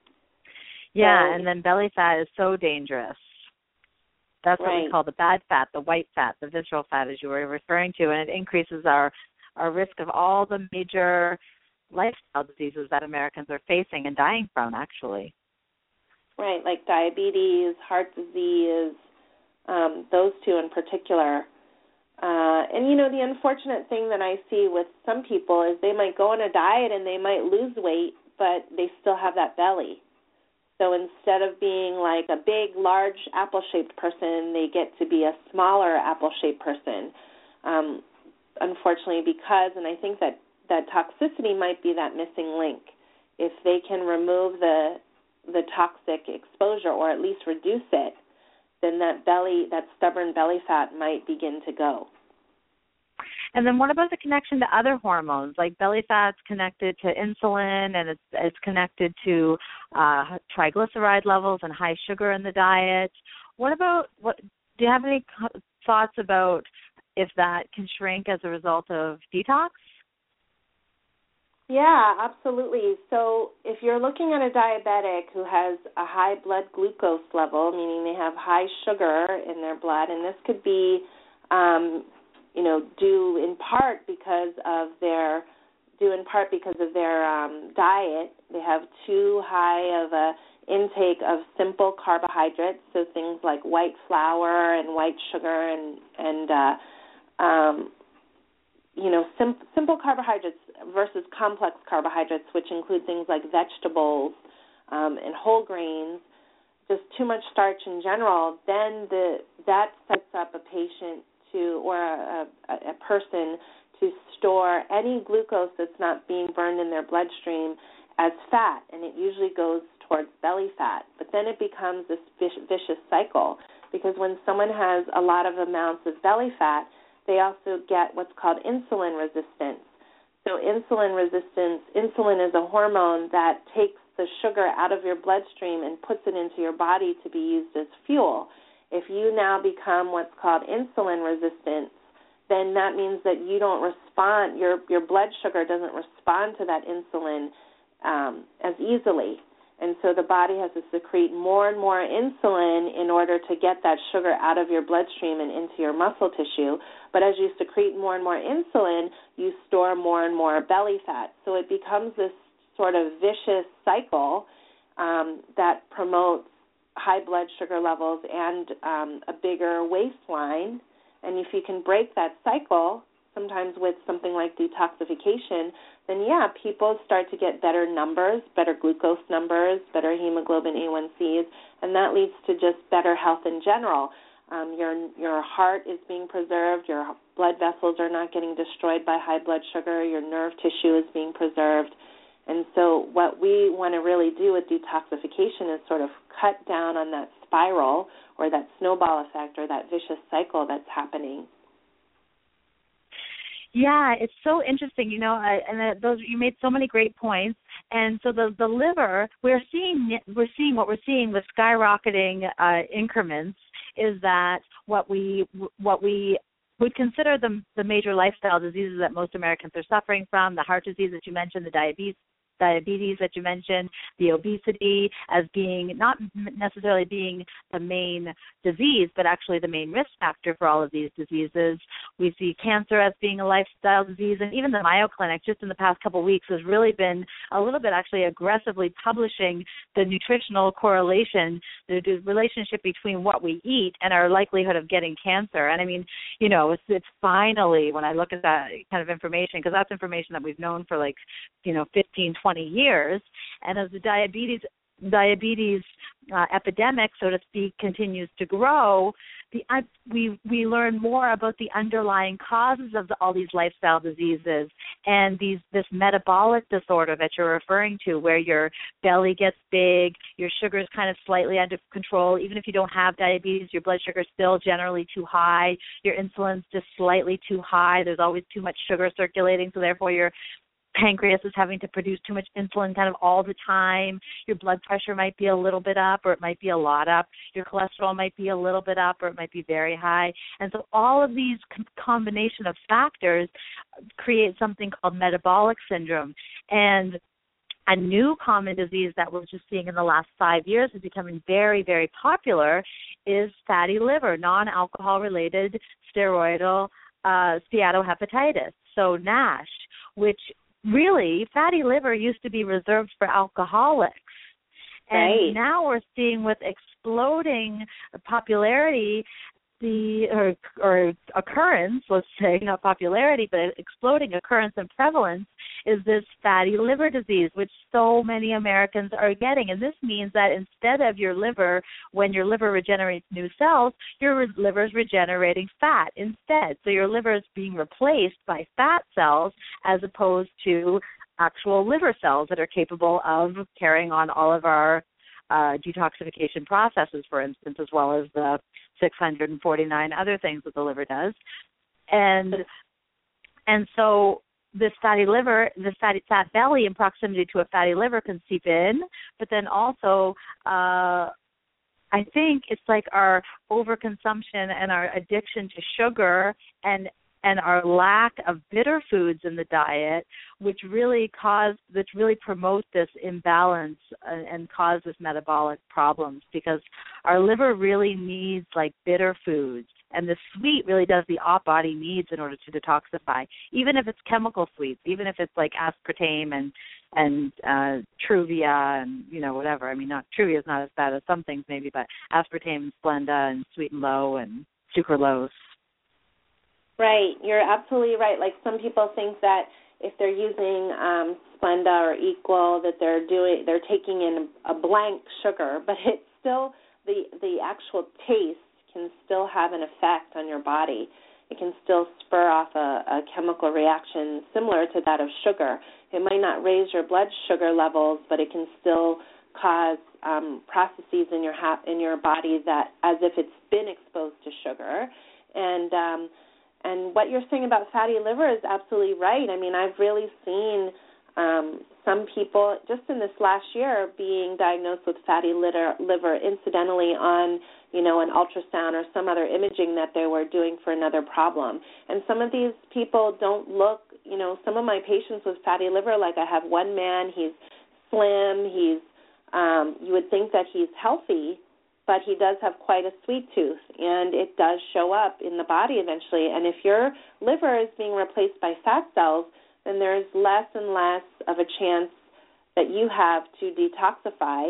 Yeah, so, and then belly fat is so dangerous. That's what right. we call the bad fat, the white fat, the visceral fat, as you were referring to, and it increases our, our risk of all the major lifestyle diseases that Americans are facing and dying from, actually. Right, like diabetes, heart disease, um, those two in particular. Uh, and, you know, the unfortunate thing that I see with some people is they might go on a diet and they might lose weight, but they still have that belly. So instead of being like a big, large apple-shaped person, they get to be a smaller apple-shaped person, um, unfortunately, because, and I think that, that toxicity might be that missing link. If they can remove the the toxic exposure or at least reduce it, then that belly, that stubborn belly fat might begin to go. And then what about the connection to other hormones? Like belly fat's connected to insulin, and it's it's connected to uh, triglyceride levels and high sugar in the diet. What about, what? Do you have any thoughts about if that can shrink as a result of detox? Yeah, absolutely. So if you're looking at a diabetic who has a high blood glucose level, meaning they have high sugar in their blood, and this could be, um, you know, due in part because of their, due in part because of their um, diet. They have too high of a intake of simple carbohydrates, so things like white flour and white sugar and, and uh, um, you know, sim- simple carbohydrates versus complex carbohydrates, which include things like vegetables um, and whole grains, just too much starch in general, then the that sets up a patient to, or a, a, a person to store any glucose that's not being burned in their bloodstream as fat, and it usually goes towards belly fat. But then it becomes this vicious cycle, because when someone has a lot of amounts of belly fat, they also get what's called insulin resistance. So insulin resistance, insulin is a hormone that takes the sugar out of your bloodstream and puts it into your body to be used as fuel. If you now become what's called insulin resistant, then that means that you don't respond, your your blood sugar doesn't respond to that insulin um, as easily. And so the body has to secrete more and more insulin in order to get that sugar out of your bloodstream and into your muscle tissue. But as you secrete more and more insulin, you store more and more belly fat. So it becomes this sort of vicious cycle um, that promotes high blood sugar levels and um, a bigger waistline. And if you can break that cycle, sometimes with something like detoxification, then, yeah, people start to get better numbers, better glucose numbers, better hemoglobin A one C's, and that leads to just better health in general. Um, your your heart is being preserved, your blood vessels are not getting destroyed by high blood sugar, your nerve tissue is being preserved. And so what we want to really do with detoxification is sort of cut down on that spiral or that snowball effect or that vicious cycle that's happening. Yeah, it's so interesting, you know, I, and uh, those you made so many great points. And so the the liver, we're seeing we're seeing what we're seeing with skyrocketing uh, increments is that what we what we would consider the the major lifestyle diseases that most Americans are suffering from, the heart disease that you mentioned, the diabetes. diabetes that you mentioned, the obesity as being not necessarily being the main disease, but actually the main risk factor for all of these diseases. We see cancer as being a lifestyle disease, and even the Mayo Clinic just in the past couple of weeks has really been a little bit actually aggressively publishing the nutritional correlation, the, the relationship between what we eat and our likelihood of getting cancer. And I mean, you know, it's, it's finally, when I look at that kind of information, because that's information that we've known for like, you know, fifteen, twenty years, and as the diabetes diabetes uh, epidemic, so to speak, continues to grow, the uh, we we learn more about the underlying causes of the, all these lifestyle diseases and these this metabolic disorder that you're referring to, where your belly gets big, your sugar is kind of slightly under control. Even if you don't have diabetes, your blood sugar is still generally too high. Your insulin's just slightly too high. There's always too much sugar circulating, so therefore your pancreas is having to produce too much insulin kind of all the time. Your blood pressure might be a little bit up or it might be a lot up. Your cholesterol might be a little bit up or it might be very high. And so all of these com- combination of factors create something called metabolic syndrome. And a new common disease that we're just seeing in the last five years is becoming very, very popular is fatty liver, non-alcohol related steroidal uh, steatohepatitis, so NASH, which really, fatty liver used to be reserved for alcoholics. And right. now we're seeing with exploding popularity, the or, or occurrence, let's say, not popularity, but exploding occurrence and prevalence is this fatty liver disease, which so many Americans are getting. And this means that instead of your liver, when your liver regenerates new cells, your liver is regenerating fat instead. So your liver is being replaced by fat cells as opposed to actual liver cells that are capable of carrying on all of our uh, detoxification processes, for instance, as well as the six hundred forty-nine other things that the liver does. And and so this fatty liver, this fatty fat belly in proximity to a fatty liver can seep in, but then also uh, I think it's like our overconsumption and our addiction to sugar and and our lack of bitter foods in the diet, which really cause, which really promote this imbalance and, and cause this metabolic problems, because our liver really needs like bitter foods And the sweet really does the our body needs in order to detoxify, even if it's chemical sweets, even if it's like aspartame and and uh, Truvia and, you know, whatever. I mean, not Truvia is not as bad as some things maybe, but aspartame, Splenda, and Sweet and Low and sucralose. Right. You're absolutely right. Like some people think that if they're using um, Splenda or Equal, that they're doing they're taking in a blank sugar, but it's still the the actual taste can still have an effect on your body. It can still spur off a, a chemical reaction similar to that of sugar. It might not raise your blood sugar levels, but it can still cause um, processes in your ha- in your body that as if it's been exposed to sugar. And um, and what you're saying about fatty liver is absolutely right. I mean, I've really seen um, some people just in this last year being diagnosed with fatty liver, liver incidentally on, you know, an ultrasound or some other imaging that they were doing for another problem. And some of these people don't look, you know, some of my patients with fatty liver, like I have one man, he's slim, he's, um, you would think that he's healthy, but he does have quite a sweet tooth, and it does show up in the body eventually. And if your liver is being replaced by fat cells, then there's less and less of a chance that you have to detoxify.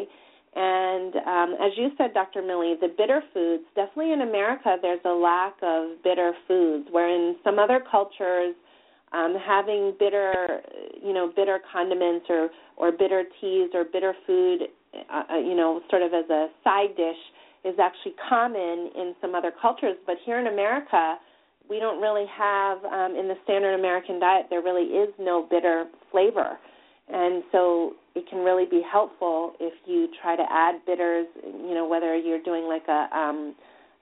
And um, as you said, Doctor Millie, the bitter foods, definitely in America there's a lack of bitter foods, where in some other cultures um, having bitter, you know, bitter condiments or, or bitter teas or bitter food, uh, you know, sort of as a side dish is actually common in some other cultures. But here in America, we don't really have, um, in the standard American diet, there really is no bitter flavor. And so it can really be helpful if you try to add bitters, you know, whether you're doing like a um,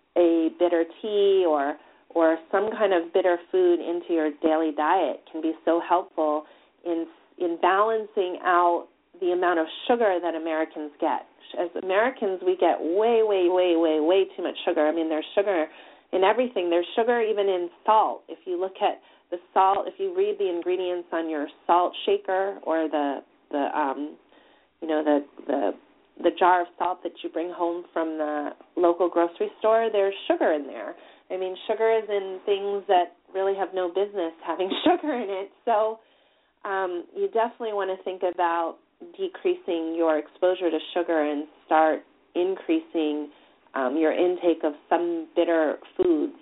a bitter tea or or some kind of bitter food into your daily diet can be so helpful in in balancing out the amount of sugar that Americans get. As Americans, we get way, way, way, way, way too much sugar. I mean, there's sugar in everything. There's sugar even in salt. If you look at the salt, if you read the ingredients on your salt shaker or the the um, you know the the the jar of salt that you bring home from the local grocery store, there's sugar in there. I mean, sugar is in things that really have no business having sugar in it. So um, you definitely want to think about decreasing your exposure to sugar and start increasing um, your intake of some bitter foods.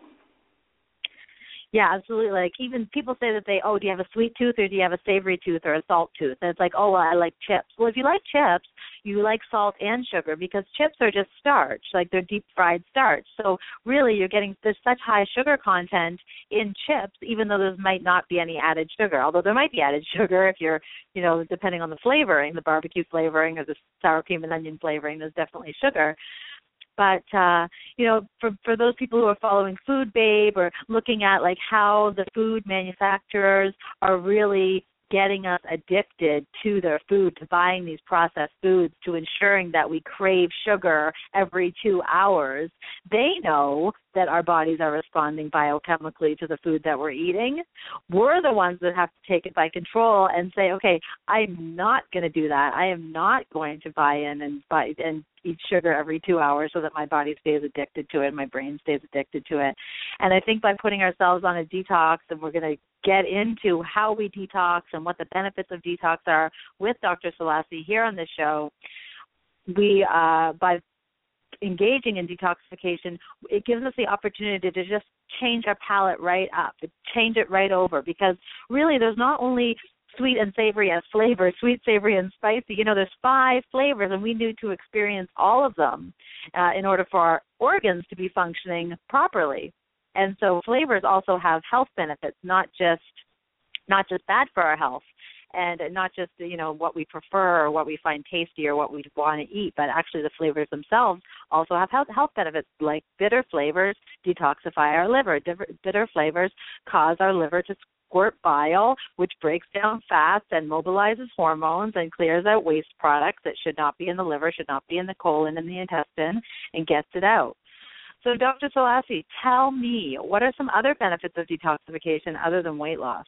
Yeah, absolutely. Like even people say that they, oh, do you have a sweet tooth or do you have a savory tooth or a salt tooth? And it's like, oh, well, I like chips. Well, if you like chips, you like salt and sugar because chips are just starch, like they're deep fried starch. So really you're getting, there's such high sugar content in chips, even though there might not be any added sugar, although there might be added sugar if you're, you know, depending on the flavoring, the barbecue flavoring or the sour cream and onion flavoring, there's definitely sugar. But, uh, you know, for, for those people who are following Food Babe or looking at, like, how the food manufacturers are really getting us addicted to their food, to buying these processed foods, to ensuring that we crave sugar every two hours, they know that our bodies are responding biochemically to the food that we're eating. We're the ones that have to take it by control and say, okay, I'm not going to do that. I am not going to buy in and buy and eat sugar every two hours so that my body stays addicted to it, my brain stays addicted to it. And I think by putting ourselves on a detox, and we're going to get into how we detox and what the benefits of detox are with Doctor Selasi here on this show, we, uh, by engaging in detoxification, it gives us the opportunity to just change our palate right up, to change it right over, because really there's not only sweet and savory as flavors, sweet, savory, and spicy. You know, there's five flavors, and we need to experience all of them uh, in order for our organs to be functioning properly. And so flavors also have health benefits, not just not just bad for our health, and not just, you know, what we prefer or what we find tasty or what we want to eat, but actually the flavors themselves also have health, health benefits, like bitter flavors detoxify our liver. Bitter flavors cause our liver to squirt bile, which breaks down fats and mobilizes hormones and clears out waste products that should not be in the liver, should not be in the colon and the intestine, and gets it out. So, Doctor Selasi, tell me, what are some other benefits of detoxification other than weight loss?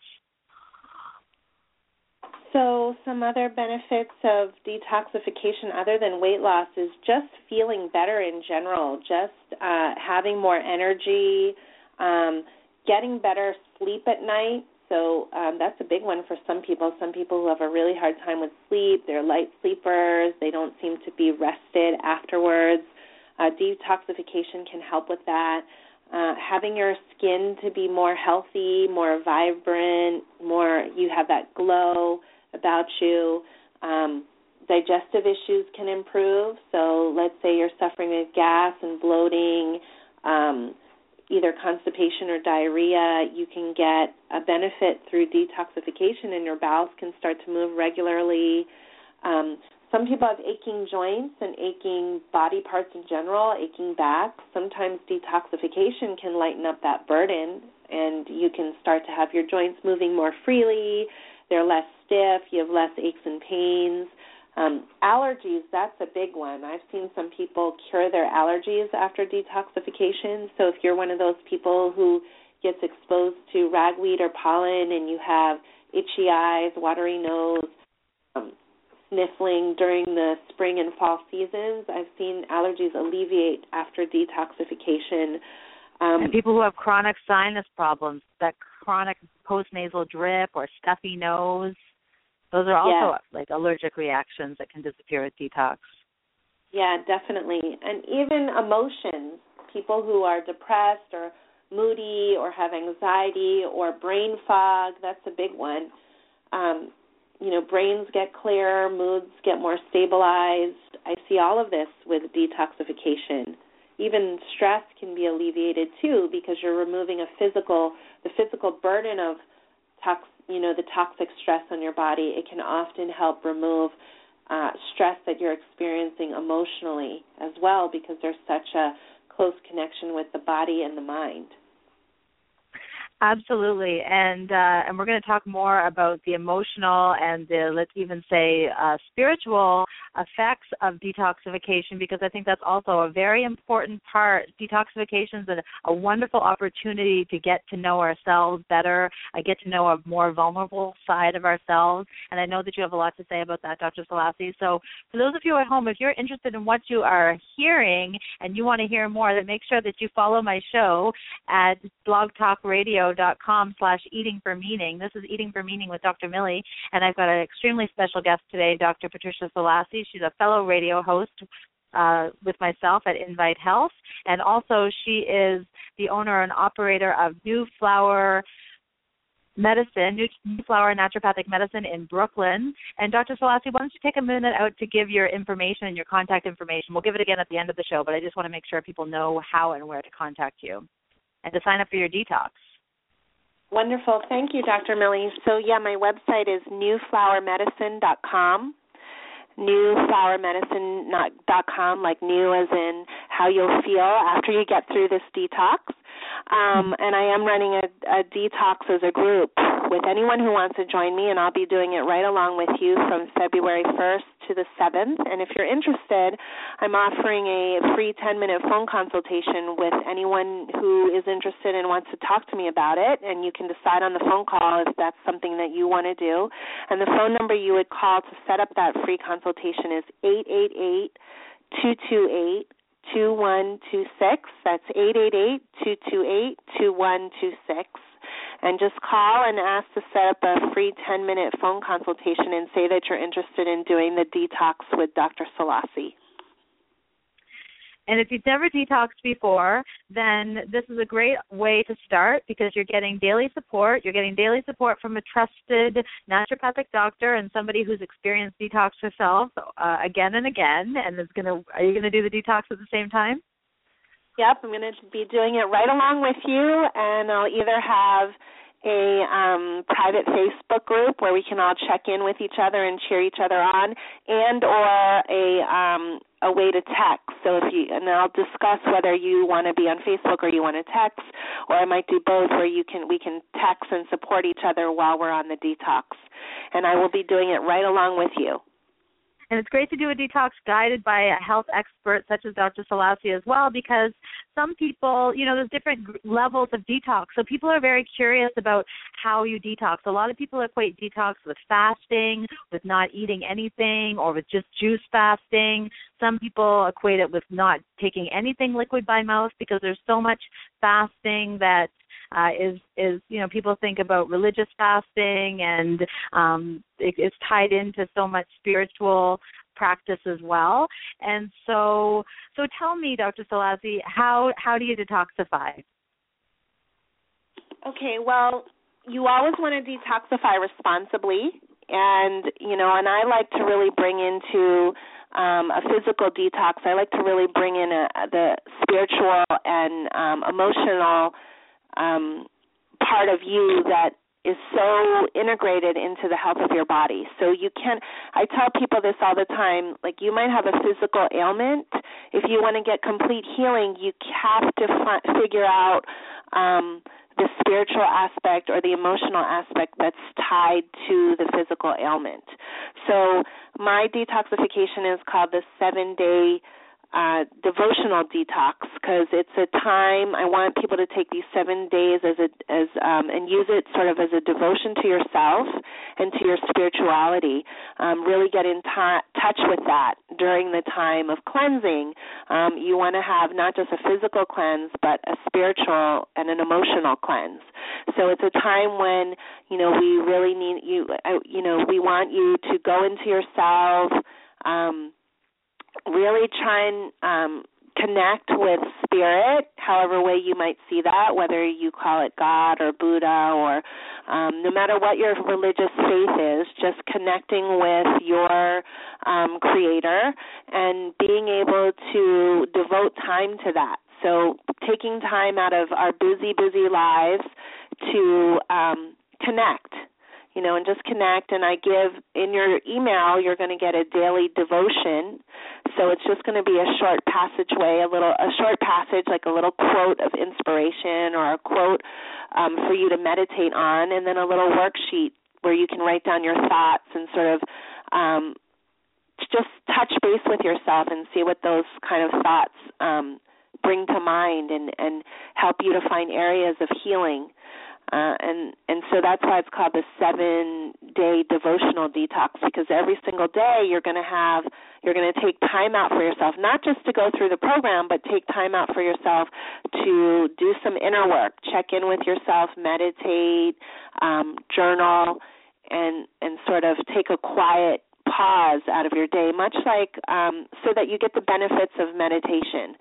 So some other benefits of detoxification other than weight loss is just feeling better in general, just uh, having more energy, um, getting better sleep at night. So um, that's a big one for some people. Some people who have a really hard time with sleep, they're light sleepers, they don't seem to be rested afterwards. Uh, detoxification can help with that. Uh, having your skin to be more healthy, more vibrant, more, you have that glow about you. Um, digestive issues can improve. So let's say you're suffering with gas and bloating, um, either constipation or diarrhea, you can get a benefit through detoxification, and your bowels can start to move regularly. Um, some people have aching joints and aching body parts in general, aching back. Sometimes detoxification can lighten up that burden, and you can start to have your joints moving more freely. They're less stiff. You have less aches and pains. Um, allergies, that's a big one. I've seen some people cure their allergies after detoxification. So if you're one of those people who gets exposed to ragweed or pollen and you have itchy eyes, watery nose, um, sniffling during the spring and fall seasons, I've seen allergies alleviate after detoxification. Um, and people who have chronic sinus problems, that chronic postnasal drip or stuffy nose, those are also yeah. like allergic reactions that can disappear with detox. Yeah, definitely. And even emotions, people who are depressed or moody or have anxiety or brain fog, that's a big one. Um, you know, brains get clearer, moods get more stabilized. I see all of this with detoxification. Even stress can be alleviated too, because you're removing a physical, the physical burden of tox, you know, the toxic stress on your body. It can often help remove uh, stress that you're experiencing emotionally as well, because there's such a close connection with the body and the mind. Absolutely, and uh, and we're going to talk more about the emotional and the, let's even say, uh, spiritual effects of detoxification, because I think that's also a very important part. Detoxification is a, a wonderful opportunity to get to know ourselves better, uh, get to know a more vulnerable side of ourselves, and I know that you have a lot to say about that, Doctor Selasi. So for those of you at home, if you're interested in what you are hearing and you want to hear more, then make sure that you follow my show at blog talk radio dot com slash eating for meaning. This is Eating for Meaning with Doctor Millie, and I've got an extremely special guest today, Doctor Patricia Selasi. She's a fellow radio host uh, with myself at Invite Health, and also she is the owner and operator of New Flower Medicine, New Flower Naturopathic Medicine in Brooklyn. And Doctor Selasi, why don't you take a minute out to give your information and your contact information. We'll give it again at the end of the show, but I just want to make sure people know how and where to contact you and to sign up for your detox. Wonderful. Thank you, Doctor Millie. So, yeah, my website is new flower medicine dot com, new flower medicine dot com, like new as in how you'll feel after you get through this detox. Um, and I am running a, a detox as a group with anyone who wants to join me, and I'll be doing it right along with you from February first to the seventh. And if you're interested, I'm offering a free ten-minute phone consultation with anyone who is interested and wants to talk to me about it, and you can decide on the phone call if that's something that you want to do. And the phone number you would call to set up that free consultation is eight eight eight, two two eight, two one two six. That's eight eight eight, two two eight, two one two six. And just call and ask to set up a free ten-minute phone consultation and say that you're interested in doing the detox with Doctor Selasi. And if you've never detoxed before, then this is a great way to start, because you're getting daily support. You're getting daily support from a trusted naturopathic doctor and somebody who's experienced detox herself uh, again and again. And is going to, are you going to do the detox at the same time? Yep, I'm going to be doing it right along with you, and I'll either have a um, private Facebook group where we can all check in with each other and cheer each other on, and or a um, a way to text. So if you, and I'll discuss whether you want to be on Facebook or you want to text, or I might do both, where you can we can text and support each other while we're on the detox. And I will be doing it right along with you. And it's great to do a detox guided by a health expert such as Doctor Selasi as well, because some people, you know, there's different levels of detox. So people are very curious about how you detox. A lot of people equate detox with fasting, with not eating anything, or with just juice fasting. Some people equate it with not taking anything liquid by mouth, because there's so much fasting that uh, is, is, you know, people think about religious fasting, and um, it, it's tied into so much spiritual practice as well. And so so tell me, Doctor Selasi, how how do you detoxify? Okay, well, you always want to detoxify responsibly, and you know, and I like to really bring into um, a physical detox. I like to really bring in a, the spiritual and um, emotional um, part of you that is so integrated into the health of your body. So you can, I tell people this all the time, like you might have a physical ailment. If you want to get complete healing, you have to f- figure out um, the spiritual aspect or the emotional aspect that's tied to the physical ailment. So my detoxification is called the seven-day Uh, devotional detox, because it's a time I want people to take these seven days as a as um, and use it sort of as a devotion to yourself and to your spirituality. Um, really get in t- touch with that during the time of cleansing. Um, you want to have not just a physical cleanse, but a spiritual and an emotional cleanse. So it's a time when you know we really need you. Uh, you know we want you to go into yourself. Um, Really try and um, connect with spirit, however way you might see that, whether you call it God or Buddha, or um, no matter what your religious faith is, just connecting with your um, Creator and being able to devote time to that. So taking time out of our busy, busy lives to um, connect. You know, and just connect, and I give, in your email, you're going to get a daily devotion, so it's just going to be a short passageway, a little, a short passage, like a little quote of inspiration or a quote um, for you to meditate on, and then a little worksheet where you can write down your thoughts and sort of um, just touch base with yourself and see what those kind of thoughts um, bring to mind, and, and help you to find areas of healing. Uh, and, and so that's why it's called the seven-day devotional detox, because every single day you're going to have, you're going to take time out for yourself, not just to go through the program, but take time out for yourself to do some inner work, check in with yourself, meditate, um, journal, and, and sort of take a quiet pause out of your day, much like um, so that you get the benefits of meditation.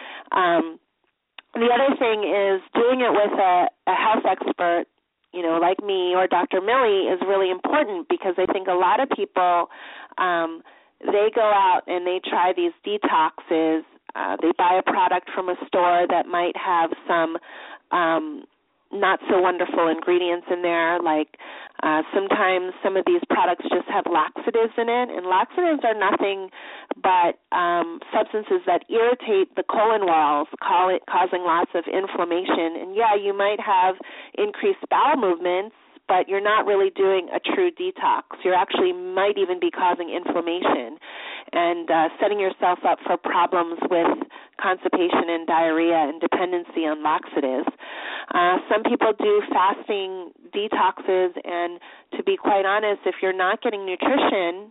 Um The other thing is doing it with a, a health expert, you know, like me or Doctor Millie, is really important, because I think a lot of people, um, they go out and they try these detoxes. Uh, they buy a product from a store that might have some um, not so wonderful ingredients in there, like uh, sometimes some of these products just have laxatives in it, and laxatives are nothing but um, substances that irritate the colon walls, call it, causing lots of inflammation. And yeah, you might have increased bowel movements, but you're not really doing a true detox. You actually might even be causing inflammation and uh, setting yourself up for problems with constipation and diarrhea and dependency on laxatives. Uh, some people do fasting detoxes, and to be quite honest, if you're not getting nutrition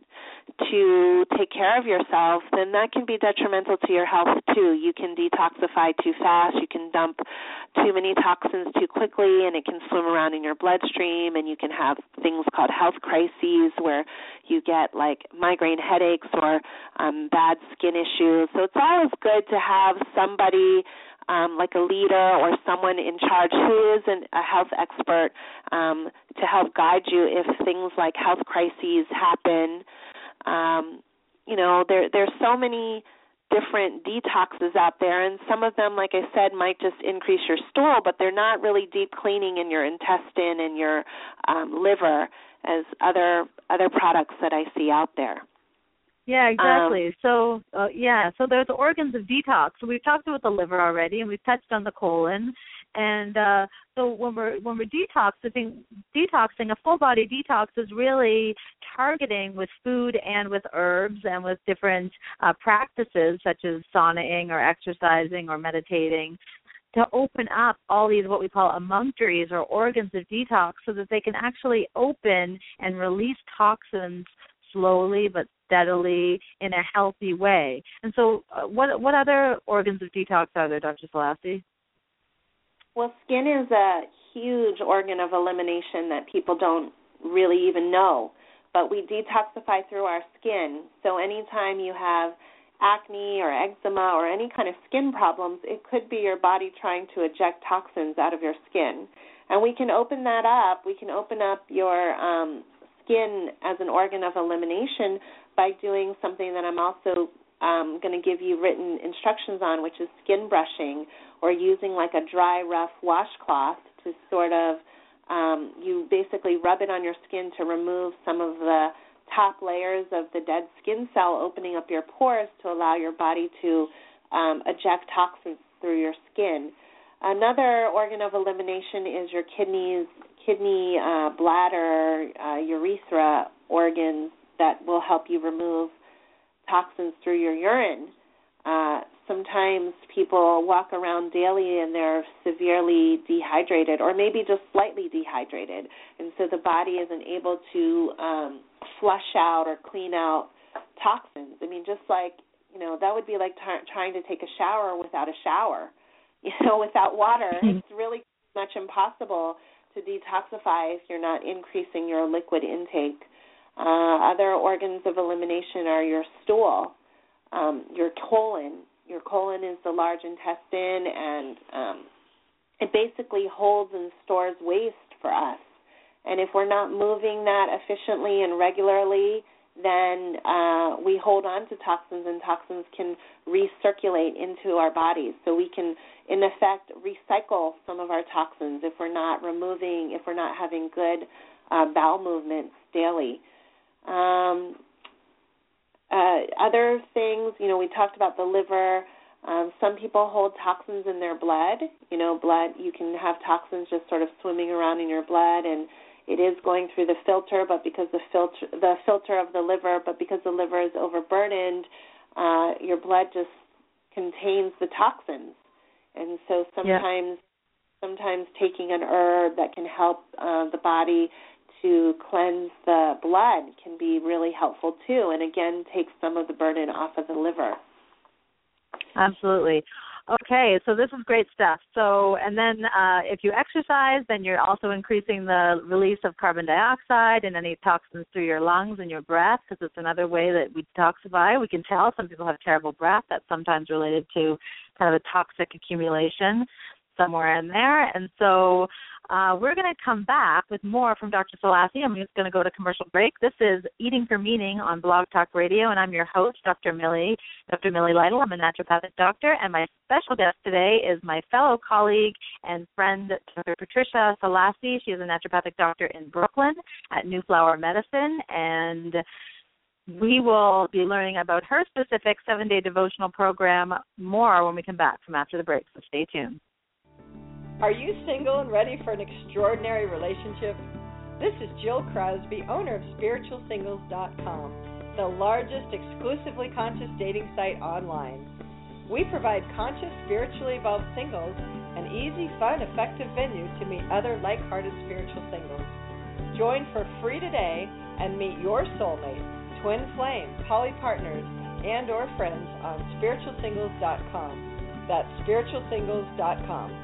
to take care of yourself, then that can be detrimental to your health too. You can detoxify too fast, you can dump too many toxins too quickly, and it can swim around in your bloodstream, and you can have things called health crises where you get like migraine headaches or um, bad skin issues. So it's always good to have somebody Um, like a leader or someone in charge who is an, a health expert um, to help guide you if things like health crises happen. Um, you know, there there's so many different detoxes out there, and some of them, like I said, might just increase your stool, but they're not really deep cleaning in your intestine and your um, liver as other other products that I see out there. Yeah, exactly. Um, so, uh, yeah, so there's organs of detox. So we've talked about the liver already, and we've touched on the colon. And uh, so when we're when we're detoxing, detoxing, a full body detox is really targeting with food and with herbs and with different uh, practices such as saunaing or exercising or meditating, to open up all these what we call emunctories or organs of detox so that they can actually open and release toxins slowly but steadily in a healthy way. And so uh, what what other organs of detox are there, Doctor Selassie? Well, skin is a huge organ of elimination that people don't really even know, but we detoxify through our skin. So anytime you have acne or eczema or any kind of skin problems, it could be your body trying to eject toxins out of your skin. And we can open that up. We can open up your um, skin as an organ of elimination by doing something that I'm also um, going to give you written instructions on, which is skin brushing, or using like a dry, rough washcloth to sort of, um, you basically rub it on your skin to remove some of the top layers of the dead skin cell, opening up your pores to allow your body to um, eject toxins through your skin. Another organ of elimination is your kidneys, kidney, uh, bladder, uh, urethra organs that will help you remove toxins through your urine. Uh, sometimes people walk around daily and they're severely dehydrated or maybe just slightly dehydrated, and so the body isn't able to um, flush out or clean out toxins. I mean, just like, you know, that would be like t- trying to take a shower without a shower, you know, without water. It's really much impossible to detoxify if you're not increasing your liquid intake. Uh, other organs of elimination are your stool, um, your colon. Your colon is the large intestine, and um, it basically holds and stores waste for us. And if we're not moving that efficiently and regularly, then uh, we hold on to toxins, and toxins can recirculate into our bodies. So we can, in effect, recycle some of our toxins if we're not removing, if we're not having good uh, bowel movements daily. Um, uh, other things, you know, we talked about the liver. Um, some people hold toxins in their blood. You know, blood, you can have toxins just sort of swimming around in your blood, and it is going through the filter, but because the filter, the filter of the liver, but because the liver is overburdened, uh, your blood just contains the toxins. And so sometimes, yeah. sometimes taking an herb that can help uh, the body to cleanse the blood can be really helpful too, and again, take some of the burden off of the liver. Absolutely. Okay, so this is great stuff. So, and then uh, if you exercise, then you're also increasing the release of carbon dioxide and any toxins through your lungs and your breath, because it's another way that we detoxify. We can tell some people have terrible breath. That's sometimes related to kind of a toxic accumulation somewhere in there. And so uh, we're going to come back with more from Doctor Selassie. I'm just going to go to commercial break. This is Eating for Meaning on Blog Talk Radio, and I'm your host, Doctor Millie, Doctor Millie Lytle. I'm a naturopathic doctor, and my special guest today is my fellow colleague and friend, Doctor Patricia Selassie. She is a naturopathic doctor in Brooklyn at New Flower Medicine, and we will be learning about her specific seven-day devotional program more when we come back from after the break, so stay tuned. Are you single and ready for an extraordinary relationship? This is Jill Crosby, owner of spiritual singles dot com, the largest exclusively conscious dating site online. We provide conscious, spiritually evolved singles an easy, fun, effective venue to meet other like-hearted spiritual singles. Join for free today and meet your soulmate, twin flame, poly partners, and or friends on spiritual singles dot com. That's spiritual singles dot com.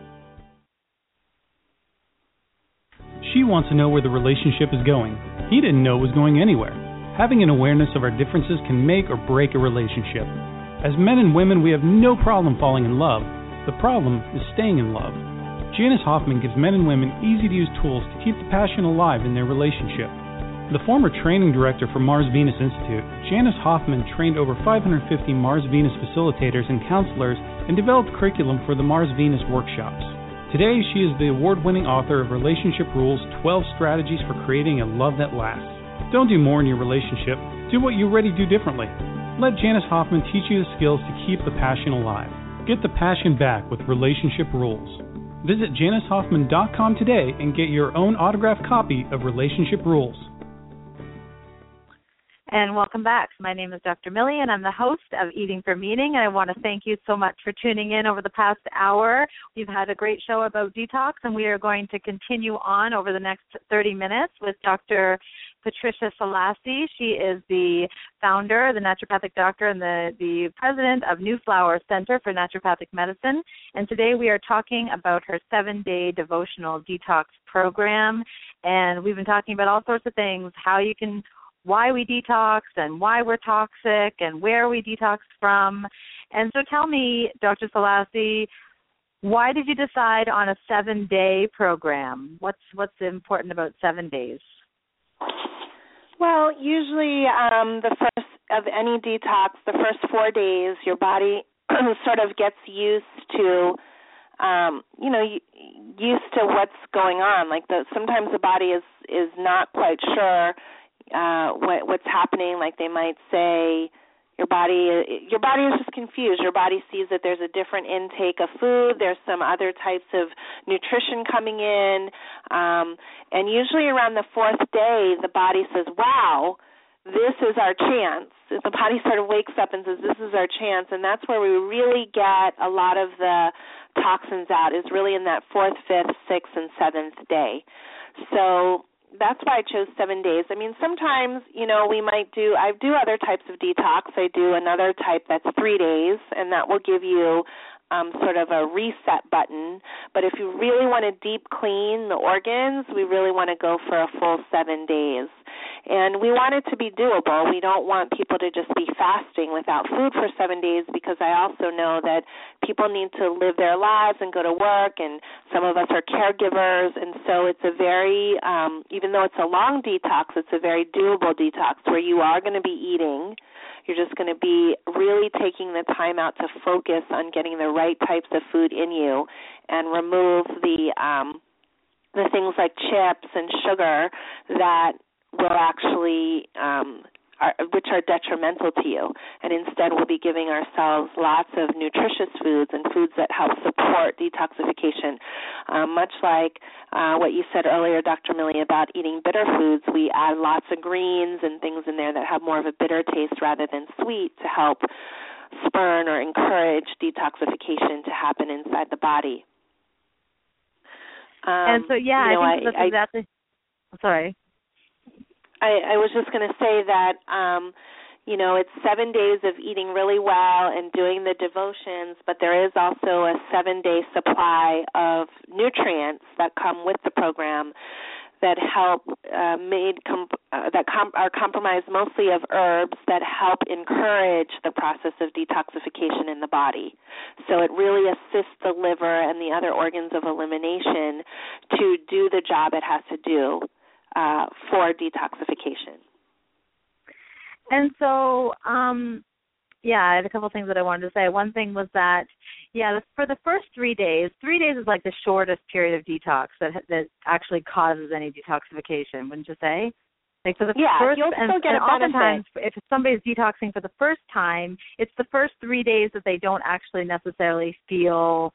She wants to know where the relationship is going. He didn't know it was going anywhere. Having an awareness of our differences can make or break a relationship. As men and women, we have no problem falling in love. The problem is staying in love. Janice Hoffman gives men and women easy-to-use tools to keep the passion alive in their relationship. The former training director for Mars Venus Institute, Janice Hoffman trained over five hundred fifty Mars Venus facilitators and counselors and developed curriculum for the Mars Venus workshops. Today, she is the award-winning author of Relationship Rules, twelve Strategies for Creating a Love That Lasts. Don't do more in your relationship. Do what you already do differently. Let Janice Hoffman teach you the skills to keep the passion alive. Get the passion back with Relationship Rules. Visit Janice Hoffman dot com today and get your own autographed copy of Relationship Rules. And welcome back. My name is Doctor Millie, and I'm the host of Eating for Meaning, and I want to thank you so much for tuning in over the past hour. We've had a great show about detox, and we are going to continue on over the next thirty minutes with Doctor Patricia Salassi. She is the founder, the naturopathic doctor, and the, the president of New Flower Center for Naturopathic Medicine. And today we are talking about her seven-day devotional detox program. And we've been talking about all sorts of things, how you can, why we detox and why we're toxic and where we detox from. And so tell me, Doctor Salassi, why did you decide on a seven-day program? What's what's important about seven days? Well, usually um, the first of any detox, the first four days, your body sort of gets used to, um, you know, used to what's going on. Like the sometimes the body is is not quite sure uh, what what's happening. Like they might say, your body your body is just confused. Your body sees that there's a different intake of food. There's some other types of nutrition coming in. Um, and usually around the fourth day, the body says, wow, this is our chance. The body sort of wakes up and says, this is our chance. And that's where we really get a lot of the toxins out, is really in that fourth, fifth, sixth, and seventh day. So that's why I chose seven days. I mean, sometimes, you know, we might do, I do other types of detox. I do another type that's three days, and that will give you um, sort of a reset button. But if you really want to deep clean the organs, we really want to go for a full seven days. And we want it to be doable. We don't want people to just be fasting without food for seven days, because I also know that people need to live their lives and go to work, and some of us are caregivers, and so it's a very, um, even though it's a long detox, it's a very doable detox where you are going to be eating. You're just going to be really taking the time out to focus on getting the right types of food in you and remove the um, the things like chips and sugar that will actually, um, are, which are detrimental to you. And instead we'll be giving ourselves lots of nutritious foods and foods that help support detoxification. Um, much like uh, what you said earlier, Doctor Millie, about eating bitter foods, we add lots of greens and things in there that have more of a bitter taste rather than sweet to help spurn or encourage detoxification to happen inside the body. Um, and so, yeah, you know, I think I, that's exactly, I, sorry. I, I was just going to say that, um, you know, it's seven days of eating really well and doing the devotions, but there is also a seven-day supply of nutrients that come with the program that help uh, made com- uh, that com- are comprised mostly of herbs that help encourage the process of detoxification in the body. So it really assists the liver and the other organs of elimination to do the job it has to do uh, for detoxification. And so, um, yeah, I had a couple things that I wanted to say. One thing was that, yeah, for the first three days, three days is like the shortest period of detox that that actually causes any detoxification, wouldn't you say? Like for the yeah, first, you'll and, still get and a benefit. oftentimes, if somebody's detoxing for the first time, it's the first three days that they don't actually necessarily feel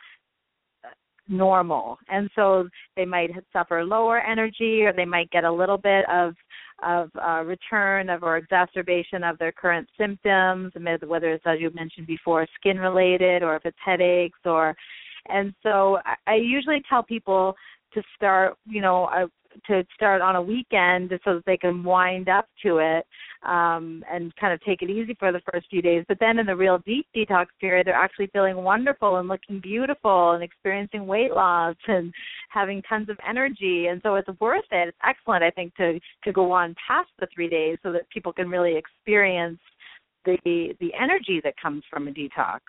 normal, and so they might suffer lower energy, or they might get a little bit of of uh, return of or exacerbation of their current symptoms, whether it's, as you mentioned before, skin related, or if it's headaches, or, and so I, I usually tell people to start, you know, uh, to start on a weekend so that they can wind up to it um, and kind of take it easy for the first few days. But then in the real deep detox period, they're actually feeling wonderful and looking beautiful and experiencing weight loss and having tons of energy. And so it's worth it. It's excellent, I think, to, to go on past the three days so that people can really experience the the energy that comes from a detox.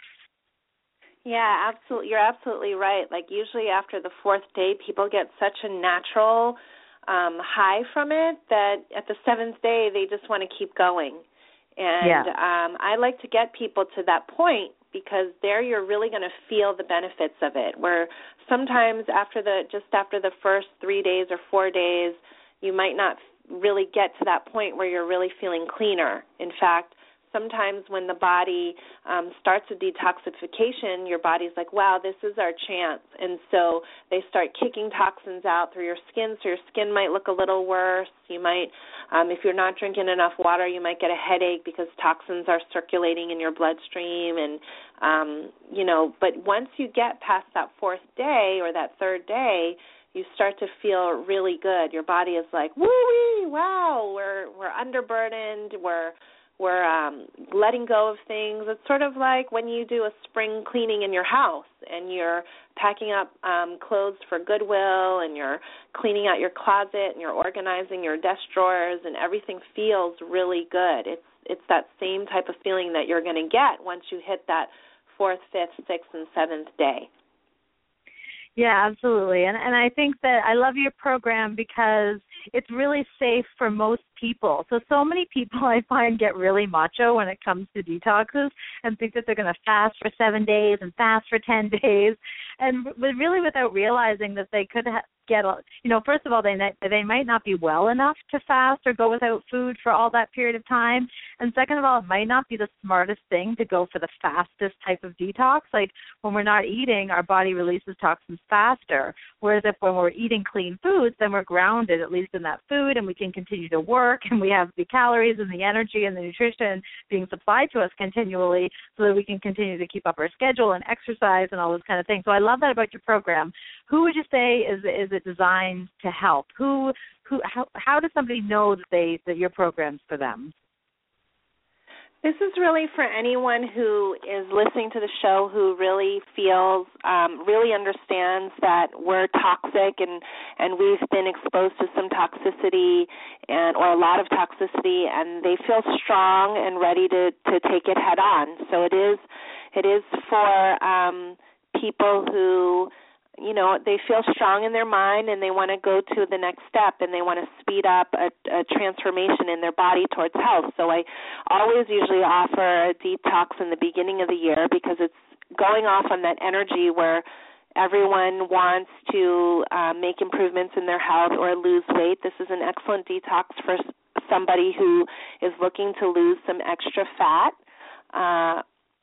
Yeah, absolutely. You're absolutely right. Like usually after the fourth day, people get such a natural um, high from it that at the seventh day they just want to keep going. And yeah. um, I like to get people to that point because there you're really going to feel the benefits of it. Where sometimes after the just after the first three days or four days, you might not really get to that point where you're really feeling cleaner. In fact, sometimes when the body um, starts a detoxification, your body's like, wow, this is our chance. And so they start kicking toxins out through your skin, so your skin might look a little worse. You might, um, if you're not drinking enough water, you might get a headache because toxins are circulating in your bloodstream. And, um, you know, but once you get past that fourth day or that third day, you start to feel really good. Your body is like, woo-wee, wow, we're we're underburdened, we're we're um, letting go of things. It's sort of like when you do a spring cleaning in your house and you're packing up um, clothes for Goodwill and you're cleaning out your closet and you're organizing your desk drawers and everything feels really good. It's it's that same type of feeling that you're going to get once you hit that fourth, fifth, sixth, and seventh day. Yeah, absolutely. And and I think that I love your program because it's really safe for most people. So, so many people I find get really macho when it comes to detoxes and think that they're going to fast for seven days and fast for ten days, and really without realizing that they could ha- get, a, you know, first of all, they they might not be well enough to fast or go without food for all that period of time. And second of all, it might not be the smartest thing to go for the fastest type of detox. Like when we're not eating, our body releases toxins faster. Whereas if when we're eating clean foods, then we're grounded, at least in that food, and we can continue to work, and we have the calories and the energy and the nutrition being supplied to us continually so that we can continue to keep up our schedule and exercise and all those kind of things. So I love that about your program. Who would you say is is it designed to help? Who who how how does somebody know that they that your program's for them? This is really for anyone who is listening to the show who really feels, um, really understands that we're toxic and, and we've been exposed to some toxicity and or a lot of toxicity, and they feel strong and ready to, to take it head on. So it is it is for um, people who, you know, they feel strong in their mind and they want to go to the next step and they want to speed up a, a transformation in their body towards health. So I always usually offer a detox in the beginning of the year because it's going off on that energy where everyone wants to uh, make improvements in their health or lose weight. This is an excellent detox for somebody who is looking to lose some extra fat. Uh,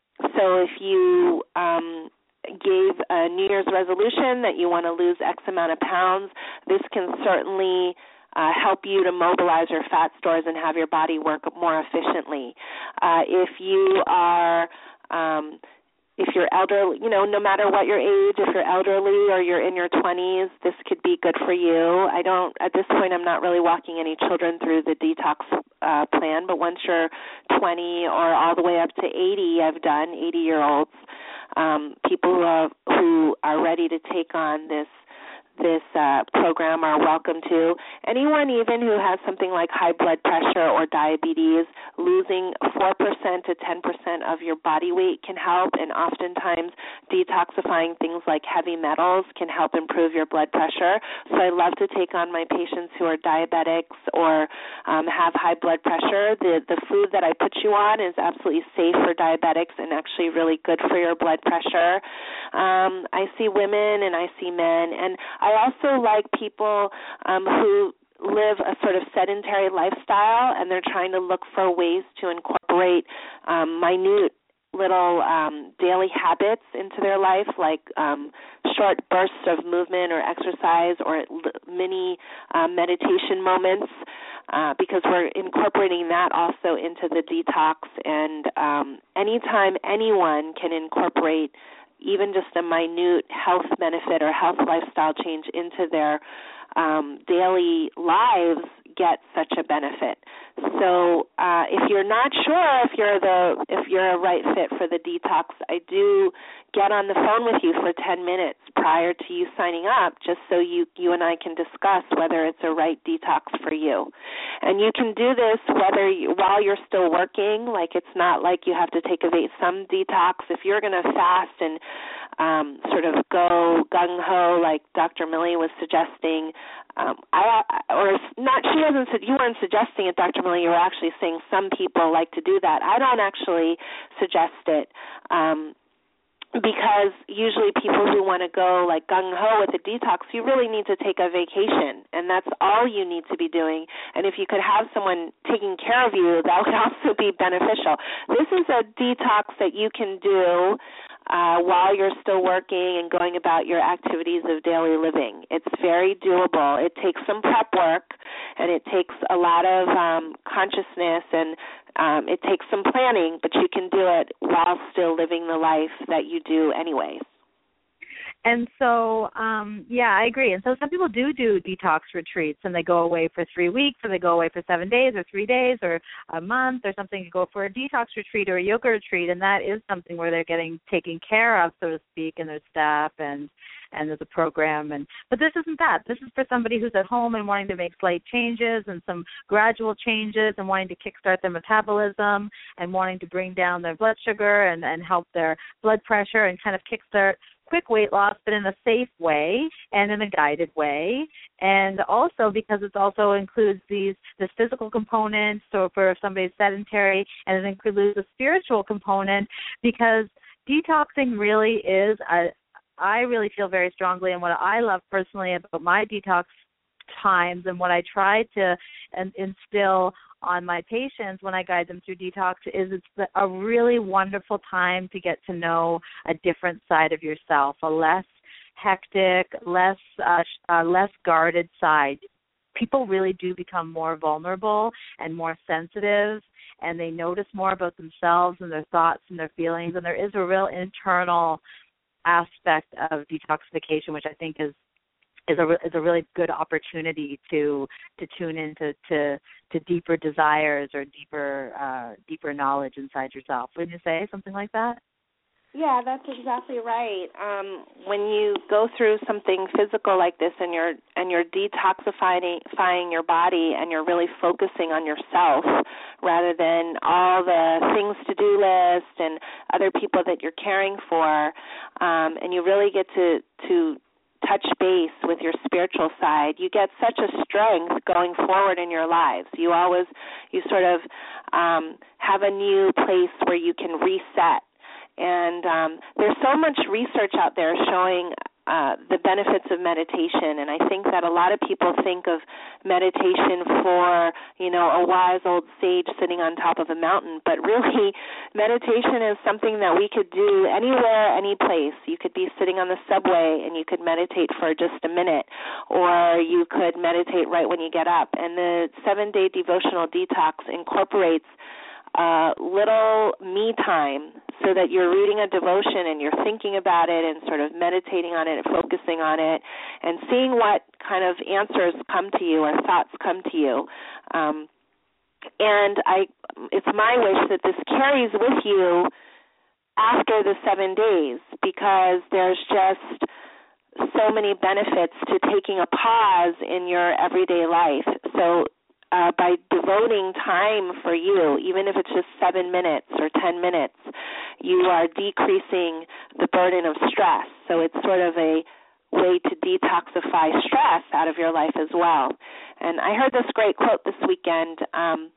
so if you um, gave a New Year's resolution that you want to lose X amount of pounds, this can certainly uh, help you to mobilize your fat stores and have your body work more efficiently. Uh, if you are, um, if you're elderly, you know, no matter what your age, if you're elderly or you're in your twenties, this could be good for you. I don't, at this point, I'm not really walking any children through the detox uh, plan, but once you're twenty or all the way up to eighty, I've done eighty-year-olds. Um, people who are, who are ready to take on this this uh, program are welcome to. Anyone even who has something like high blood pressure or diabetes, losing four percent to ten percent of your body weight can help, and oftentimes detoxifying things like heavy metals can help improve your blood pressure. So I love to take on my patients who are diabetics or um, have high blood pressure. The, the food that I put you on is absolutely safe for diabetics and actually really good for your blood pressure. Um, I see women and I see men, and I also like people um, who live a sort of sedentary lifestyle and they're trying to look for ways to incorporate um, minute little um, daily habits into their life, like um, short bursts of movement or exercise or mini uh, meditation moments, uh, because we're incorporating that also into the detox. And um, anytime anyone can incorporate even just a minute health benefit or health lifestyle change into their um, daily lives, get such a benefit. So uh, if you're not sure if you're the if you're a right fit for the detox, I do get on the phone with you for ten minutes prior to you signing up, just so you you and I can discuss whether it's a right detox for you. And you can do this whether you, while you're still working. Like, it's not like you have to take a some detox. If you're going to fast and um, sort of go gung ho, like Doctor Millie was suggesting. Um, I or not. She wasn't. You weren't suggesting it, Doctor Millie. You were actually saying some people like to do that. I don't actually suggest it. Um, because usually people who want to go like gung-ho with a detox, you really need to take a vacation, and that's all you need to be doing. And if you could have someone taking care of you, that would also be beneficial. This is a detox that you can do uh, while you're still working and going about your activities of daily living. It's very doable. It takes some prep work, and it takes a lot of um, consciousness, and Um, it takes some planning, but you can do it while still living the life that you do anyways. And so, um, yeah, I agree. And so some people do do detox retreats, and they go away for three weeks, or they go away for seven days, or three days, or a month, or something. You go for a detox retreat or a yoga retreat, and that is something where they're getting taken care of, so to speak, and their staff and and there's a program. And but this isn't that. This is for somebody who's at home and wanting to make slight changes and some gradual changes and wanting to kickstart their metabolism and wanting to bring down their blood sugar and, and help their blood pressure and kind of kickstart quick weight loss, but in a safe way and in a guided way. And also because it also includes these this physical component, so for if somebody's sedentary, and it includes a spiritual component, because detoxing really is a I really feel very strongly, and what I love personally about my detox times and what I try to instill on my patients when I guide them through detox is it's a really wonderful time to get to know a different side of yourself, a less hectic, less uh, uh, less guarded side. People really do become more vulnerable and more sensitive, and they notice more about themselves and their thoughts and their feelings, and there is a real internal aspect of detoxification, which I think is is a is a really good opportunity to to tune into to, to deeper desires or deeper uh, deeper knowledge inside yourself. Wouldn't you say something like that? Yeah, that's exactly right. Um, when you go through something physical like this, and you're and you're detoxifying your body, and you're really focusing on yourself rather than all the things to do list and other people that you're caring for, um, and you really get to to touch base with your spiritual side, you get such a strength going forward in your lives. You always you sort of um, have a new place where you can reset. And um, there's so much research out there showing uh, the benefits of meditation, and I think that a lot of people think of meditation for, you know, a wise old sage sitting on top of a mountain, but really meditation is something that we could do anywhere, any place. You could be sitting on the subway and you could meditate for just a minute, or you could meditate right when you get up. And the seven-day devotional detox incorporates Uh, little me time so that you're reading a devotion and you're thinking about it and sort of meditating on it and focusing on it and seeing what kind of answers come to you or thoughts come to you. Um, and I, it's my wish that this carries with you after the seven days because there's just so many benefits to taking a pause in your everyday life. So Uh, by devoting time for you, even if it's just seven minutes or ten minutes, you are decreasing the burden of stress. So it's sort of a way to detoxify stress out of your life as well. And I heard this great quote this weekend um,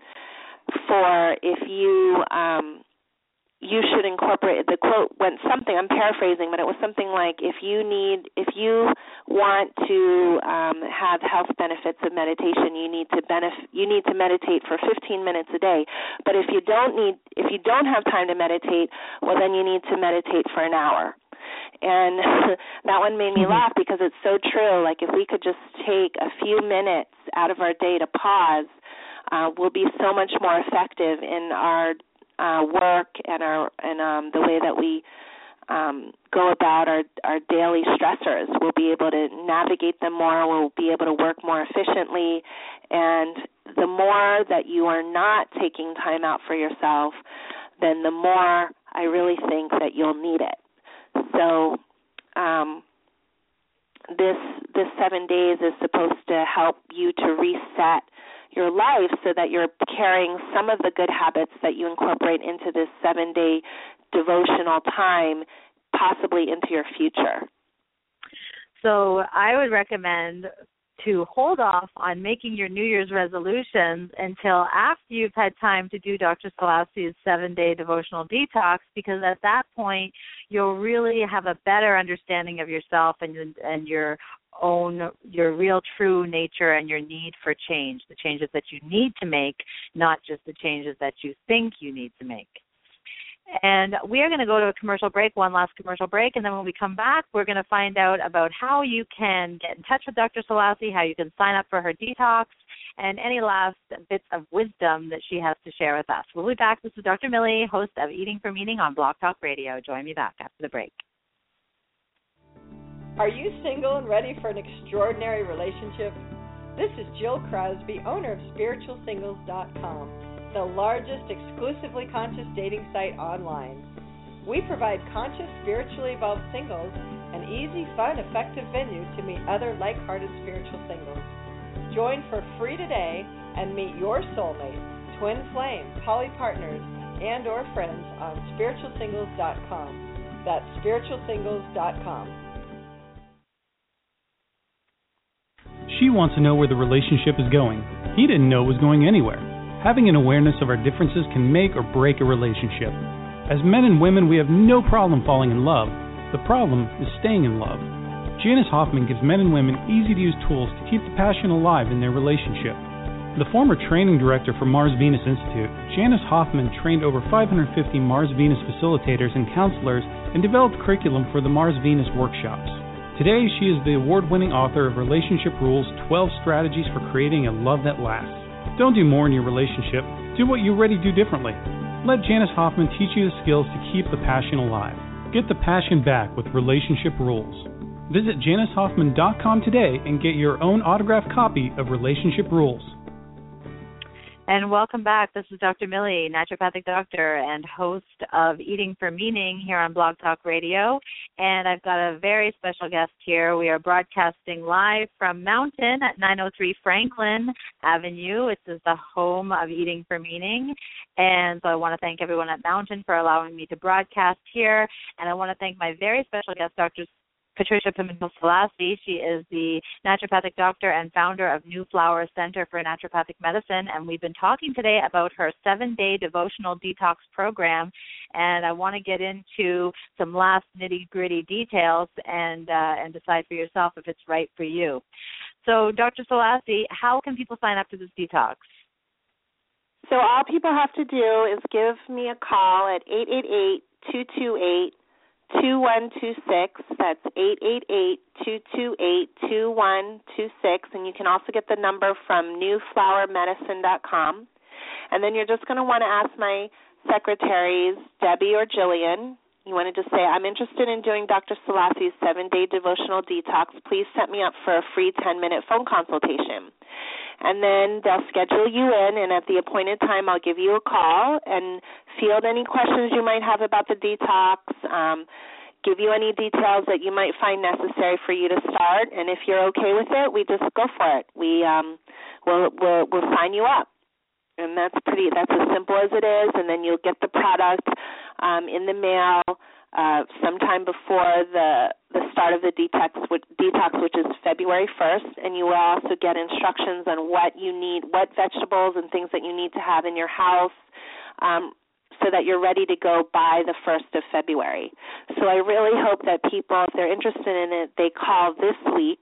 for if you um, you should incorporate, the quote went something, I'm paraphrasing, but it was something like, if you need, if you want to um, have health benefits of meditation, you need to benefit, you need to meditate for fifteen minutes a day. But if you don't need, if you don't have time to meditate, well, then you need to meditate for an hour. And that one made me laugh because it's so true. Like if we could just take a few minutes out of our day to pause, uh, we'll be so much more effective in our Uh, work and our and um, the way that we um, go about our, our daily stressors. We'll be able to navigate them more. We'll be able to work more efficiently. And the more that you are not taking time out for yourself, then the more I really think that you'll need it. So um, this this seven days is supposed to help you to reset your life so that you're carrying some of the good habits that you incorporate into this seven-day devotional time possibly into your future. So I would recommend to hold off on making your New Year's resolutions until after you've had time to do Doctor Selasi's seven-day devotional detox, because at that point you'll really have a better understanding of yourself and and your own, your real true nature and your need for change, the changes that you need to make, not just the changes that you think you need to make. And we are going to go to a commercial break, one last commercial break, and then when we come back, we're going to find out about how you can get in touch with Doctor Selasi, how you can sign up for her detox, and any last bits of wisdom that she has to share with us. We'll be back. This is Doctor Millie, host of Eating for Meaning on Blog Talk Radio. Join me back after the break. Are you single and ready for an extraordinary relationship? This is Jill Crosby, owner of spiritual singles dot com, the largest exclusively conscious dating site online. We provide conscious, spiritually evolved singles an easy, fun, effective venue to meet other like-hearted spiritual singles. Join for free today and meet your soulmate, twin flame, poly partners, and or friends on spiritual singles dot com. That's spiritual singles dot com. She wants to know where the relationship is going. He didn't know it was going anywhere. Having an awareness of our differences can make or break a relationship. As men and women, we have no problem falling in love. The problem is staying in love. Janice Hoffman gives men and women easy-to-use tools to keep the passion alive in their relationship. The former training director for Mars Venus Institute, Janice Hoffman trained over five hundred fifty Mars Venus facilitators and counselors and developed curriculum for the Mars Venus workshops. Today, she is the award-winning author of Relationship Rules, twelve Strategies for Creating a Love That Lasts. Don't do more in your relationship. Do what you already do differently. Let Janice Hoffman teach you the skills to keep the passion alive. Get the passion back with Relationship Rules. Visit janice hoffman dot com today and get your own autographed copy of Relationship Rules. And welcome back. This is Doctor Millie, naturopathic doctor and host of Eating for Meaning here on Blog Talk Radio. And I've got a very special guest here. We are broadcasting live from Mountain at nine oh three Franklin Avenue. This is the home of Eating for Meaning. And so I want to thank everyone at Mountain for allowing me to broadcast here. And I want to thank my very special guest, Doctor Patricia Pimentel-Selasi. She is the naturopathic doctor and founder of New Flower Center for Naturopathic Medicine, and we've been talking today about her seven-day devotional detox program, and I want to get into some last nitty-gritty details and uh, and decide for yourself if it's right for you. So, Doctor Selasi, how can people sign up to this detox? So all people have to do is give me a call at eight eight eight, two two eight, two one two six. That's eight eight eight, two two eight, two one two six. And you can also get the number from new flower medicine dot com. And then you're just going to want to ask my secretaries, Debbie or Jillian. You want to just say, I'm interested in doing Doctor Selasi's seven-day devotional detox. Please set me up for a free ten-minute phone consultation. And then they'll schedule you in, and at the appointed time, I'll give you a call and field any questions you might have about the detox, um, give you any details that you might find necessary for you to start. And if you're okay with it, we just go for it. We um, we'll, we'll we'll sign you up, and that's pretty. That's as simple as it is. And then you'll get the product um, in the mail uh, sometime before the the start of the detox, which, detox, which is February first, and you will also get instructions on what you need, what vegetables and things that you need to have in your house, um, so that you're ready to go by the first of February. So I really hope that people, if they're interested in it, they call this week.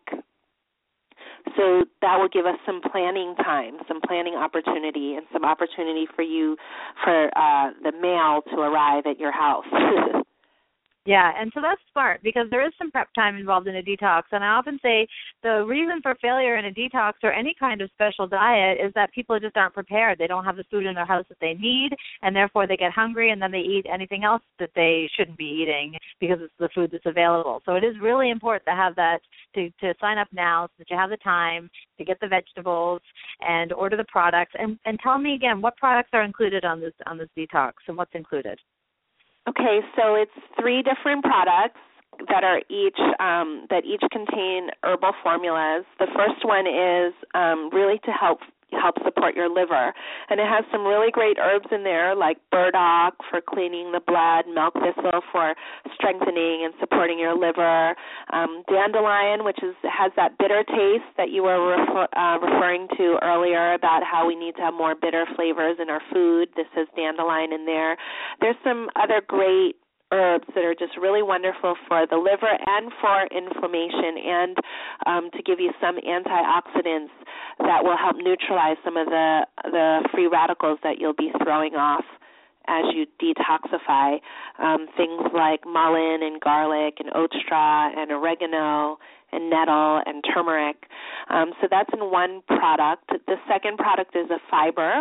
So that will give us some planning time, some planning opportunity, and some opportunity for you, for uh, the mail to arrive at your house. Yeah, and so that's smart because there is some prep time involved in a detox. And I often say the reason for failure in a detox or any kind of special diet is that people just aren't prepared. They don't have the food in their house that they need, and therefore they get hungry, and then they eat anything else that they shouldn't be eating because it's the food that's available. So it is really important to have that, to, to sign up now so that you have the time to get the vegetables and order the products. And, and tell me again, what products are included on this on this detox and what's included? Okay, so it's three different products that are each um, that each contain herbal formulas. The first one is um, really to help help support your liver. And it has some really great herbs in there, like burdock for cleaning the blood, milk thistle for strengthening and supporting your liver, um, dandelion, which is has that bitter taste that you were refer, uh, referring to earlier about how we need to have more bitter flavors in our food. This has dandelion in there. There's some other great herbs that are just really wonderful for the liver and for inflammation, and um, to give you some antioxidants that will help neutralize some of the the free radicals that you'll be throwing off as you detoxify. Um, things like mullein and garlic and oat straw and oregano and nettle and turmeric. Um, so that's in one product. The second product is a fiber.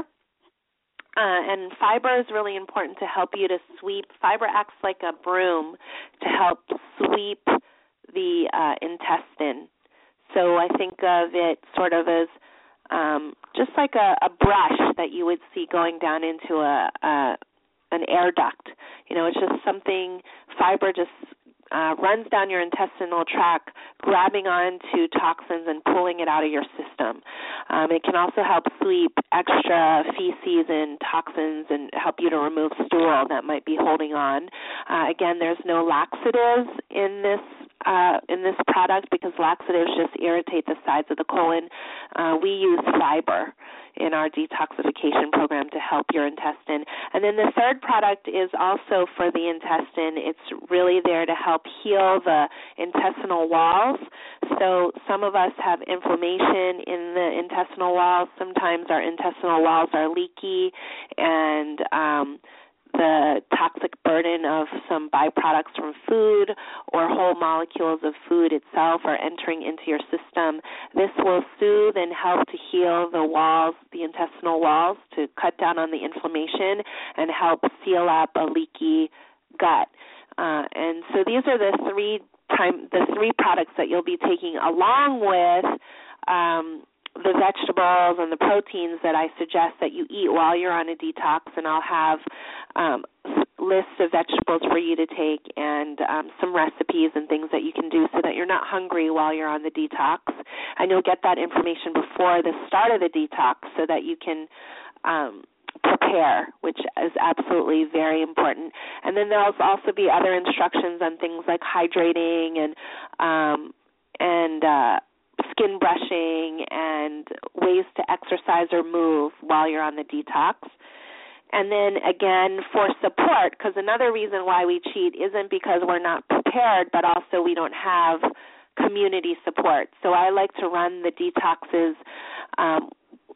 Uh, and fiber is really important to help you to sweep. Fiber acts like a broom to help sweep the uh, intestine. So I think of it sort of as um, just like a, a brush that you would see going down into a, a an air duct. You know, it's just something, fiber just Uh, runs down your intestinal tract, grabbing onto toxins and pulling it out of your system. Um, it can also help sweep extra feces and toxins and help you to remove stool that might be holding on. Uh, again, there's no laxatives in this uh, in this product because laxatives just irritate the sides of the colon. Uh, we use fiber in our detoxification program to help your intestine. And then the third product is also for the intestine. It's really there to help heal the intestinal walls. So some of us have inflammation in the intestinal walls. Sometimes our intestinal walls are leaky, and um, the toxic burden of some byproducts from food or whole molecules of food itself are entering into your system. This will soothe and help to heal the walls, the intestinal walls, to cut down on the inflammation and help seal up a leaky gut. Uh, and so these are the three prime, the three products that you'll be taking along with um, the vegetables and the proteins that I suggest that you eat while you're on a detox, and I'll have um, lists of vegetables for you to take and um, some recipes and things that you can do so that you're not hungry while you're on the detox. And you'll get that information before the start of the detox so that you can um, prepare, which is absolutely very important. And then there'll also be other instructions on things like hydrating and um, and uh, skin brushing and ways to exercise or move while you're on the detox. And then, again, for support, because another reason why we cheat isn't because we're not prepared, but also we don't have community support. So I like to run the detoxes um,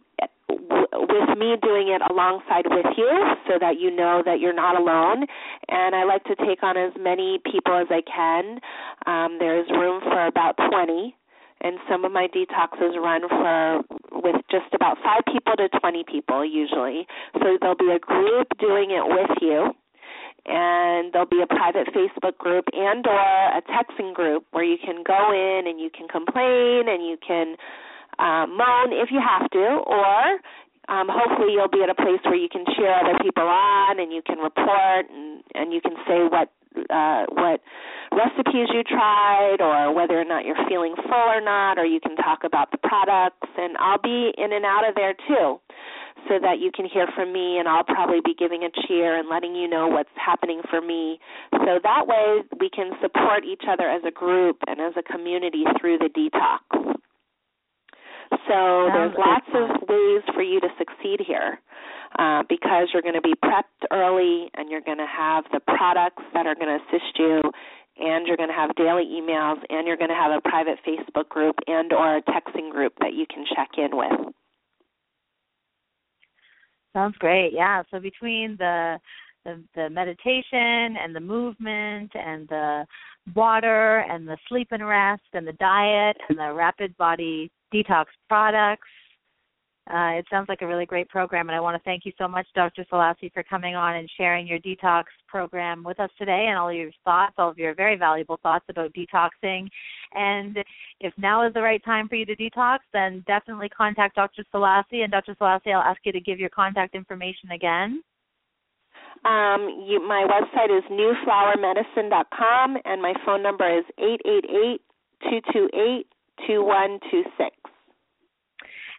with me doing it alongside with you so that you know that you're not alone. And I like to take on as many people as I can. Um, there's room for about twenty. And some of my detoxes run for with just about five people to twenty people usually. So there'll be a group doing it with you, and there'll be a private Facebook group and or a texting group where you can go in and you can complain and you can uh, moan if you have to, or um, hopefully you'll be at a place where you can cheer other people on and you can report and, and you can say what Uh, what recipes you tried or whether or not you're feeling full or not, or you can talk about the products. And I'll be in and out of there too so that you can hear from me, and I'll probably be giving a cheer and letting you know what's happening for me. So that way we can support each other as a group and as a community through the detox. So there's lots of ways for you to succeed here. Uh, because you're going to be prepped early and you're going to have the products that are going to assist you, and you're going to have daily emails, and you're going to have a private Facebook group and or a texting group that you can check in with. Sounds great. Yeah, so between the the, the meditation and the movement and the water and the sleep and rest and the diet and the rapid body detox products, Uh, it sounds like a really great program, and I want to thank you so much, Doctor Selassie, for coming on and sharing your detox program with us today and all your thoughts, all of your very valuable thoughts about detoxing. And if now is the right time for you to detox, then definitely contact Doctor Selassie. And Doctor Selassie, I'll ask you to give your contact information again. Um, you, my website is new flower medicine dot com, and my phone number is eight eight eight, two two eight, two one two six.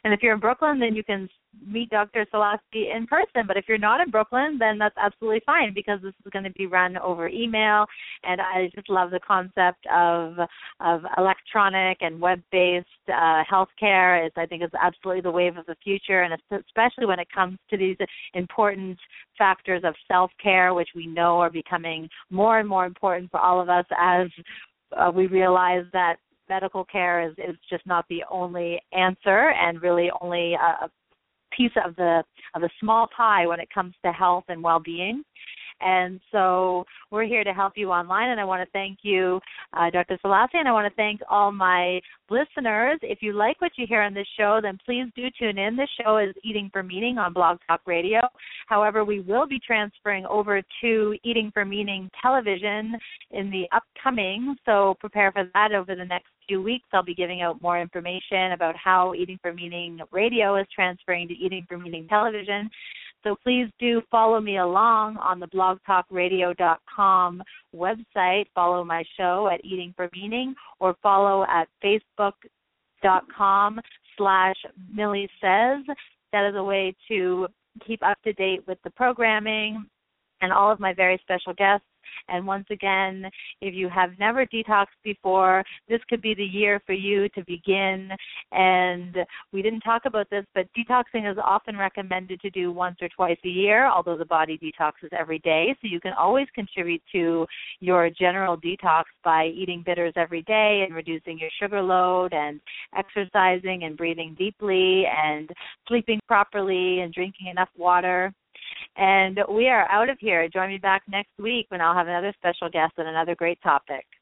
And if you're in Brooklyn, then you can meet Doctor Salasky in person. But if you're not in Brooklyn, then that's absolutely fine, because this is going to be run over email. And I just love the concept of of electronic and web-based uh, healthcare. It's, I think it's absolutely the wave of the future, and especially when it comes to these important factors of self-care, which we know are becoming more and more important for all of us as uh, we realize that medical care is, is just not the only answer, and really only a, a piece of the of a small pie when it comes to health and well-being. And so we're here to help you online, and I want to thank you, uh, Doctor Salasky, and I want to thank all my listeners. If you like what you hear on this show, then please do tune in. This show is Eating for Meaning on Blog Talk Radio. However, we will be transferring over to Eating for Meaning television in the upcoming, so prepare for that over the next few weeks. I'll be giving out more information about how Eating for Meaning radio is transferring to Eating for Meaning television. So please do follow me along on the blog talk radio dot com website. Follow my show at Eating for Meaning, or follow at facebook dot com slash Millie Says. That is a way to keep up to date with the programming and all of my very special guests. And once again, if you have never detoxed before, this could be the year for you to begin. And we didn't talk about this, but detoxing is often recommended to do once or twice a year, although the body detoxes every day. So you can always contribute to your general detox by eating bitters every day and reducing your sugar load and exercising and breathing deeply and sleeping properly and drinking enough water. And we are out of here. Join me back next week when I'll have another special guest and another great topic.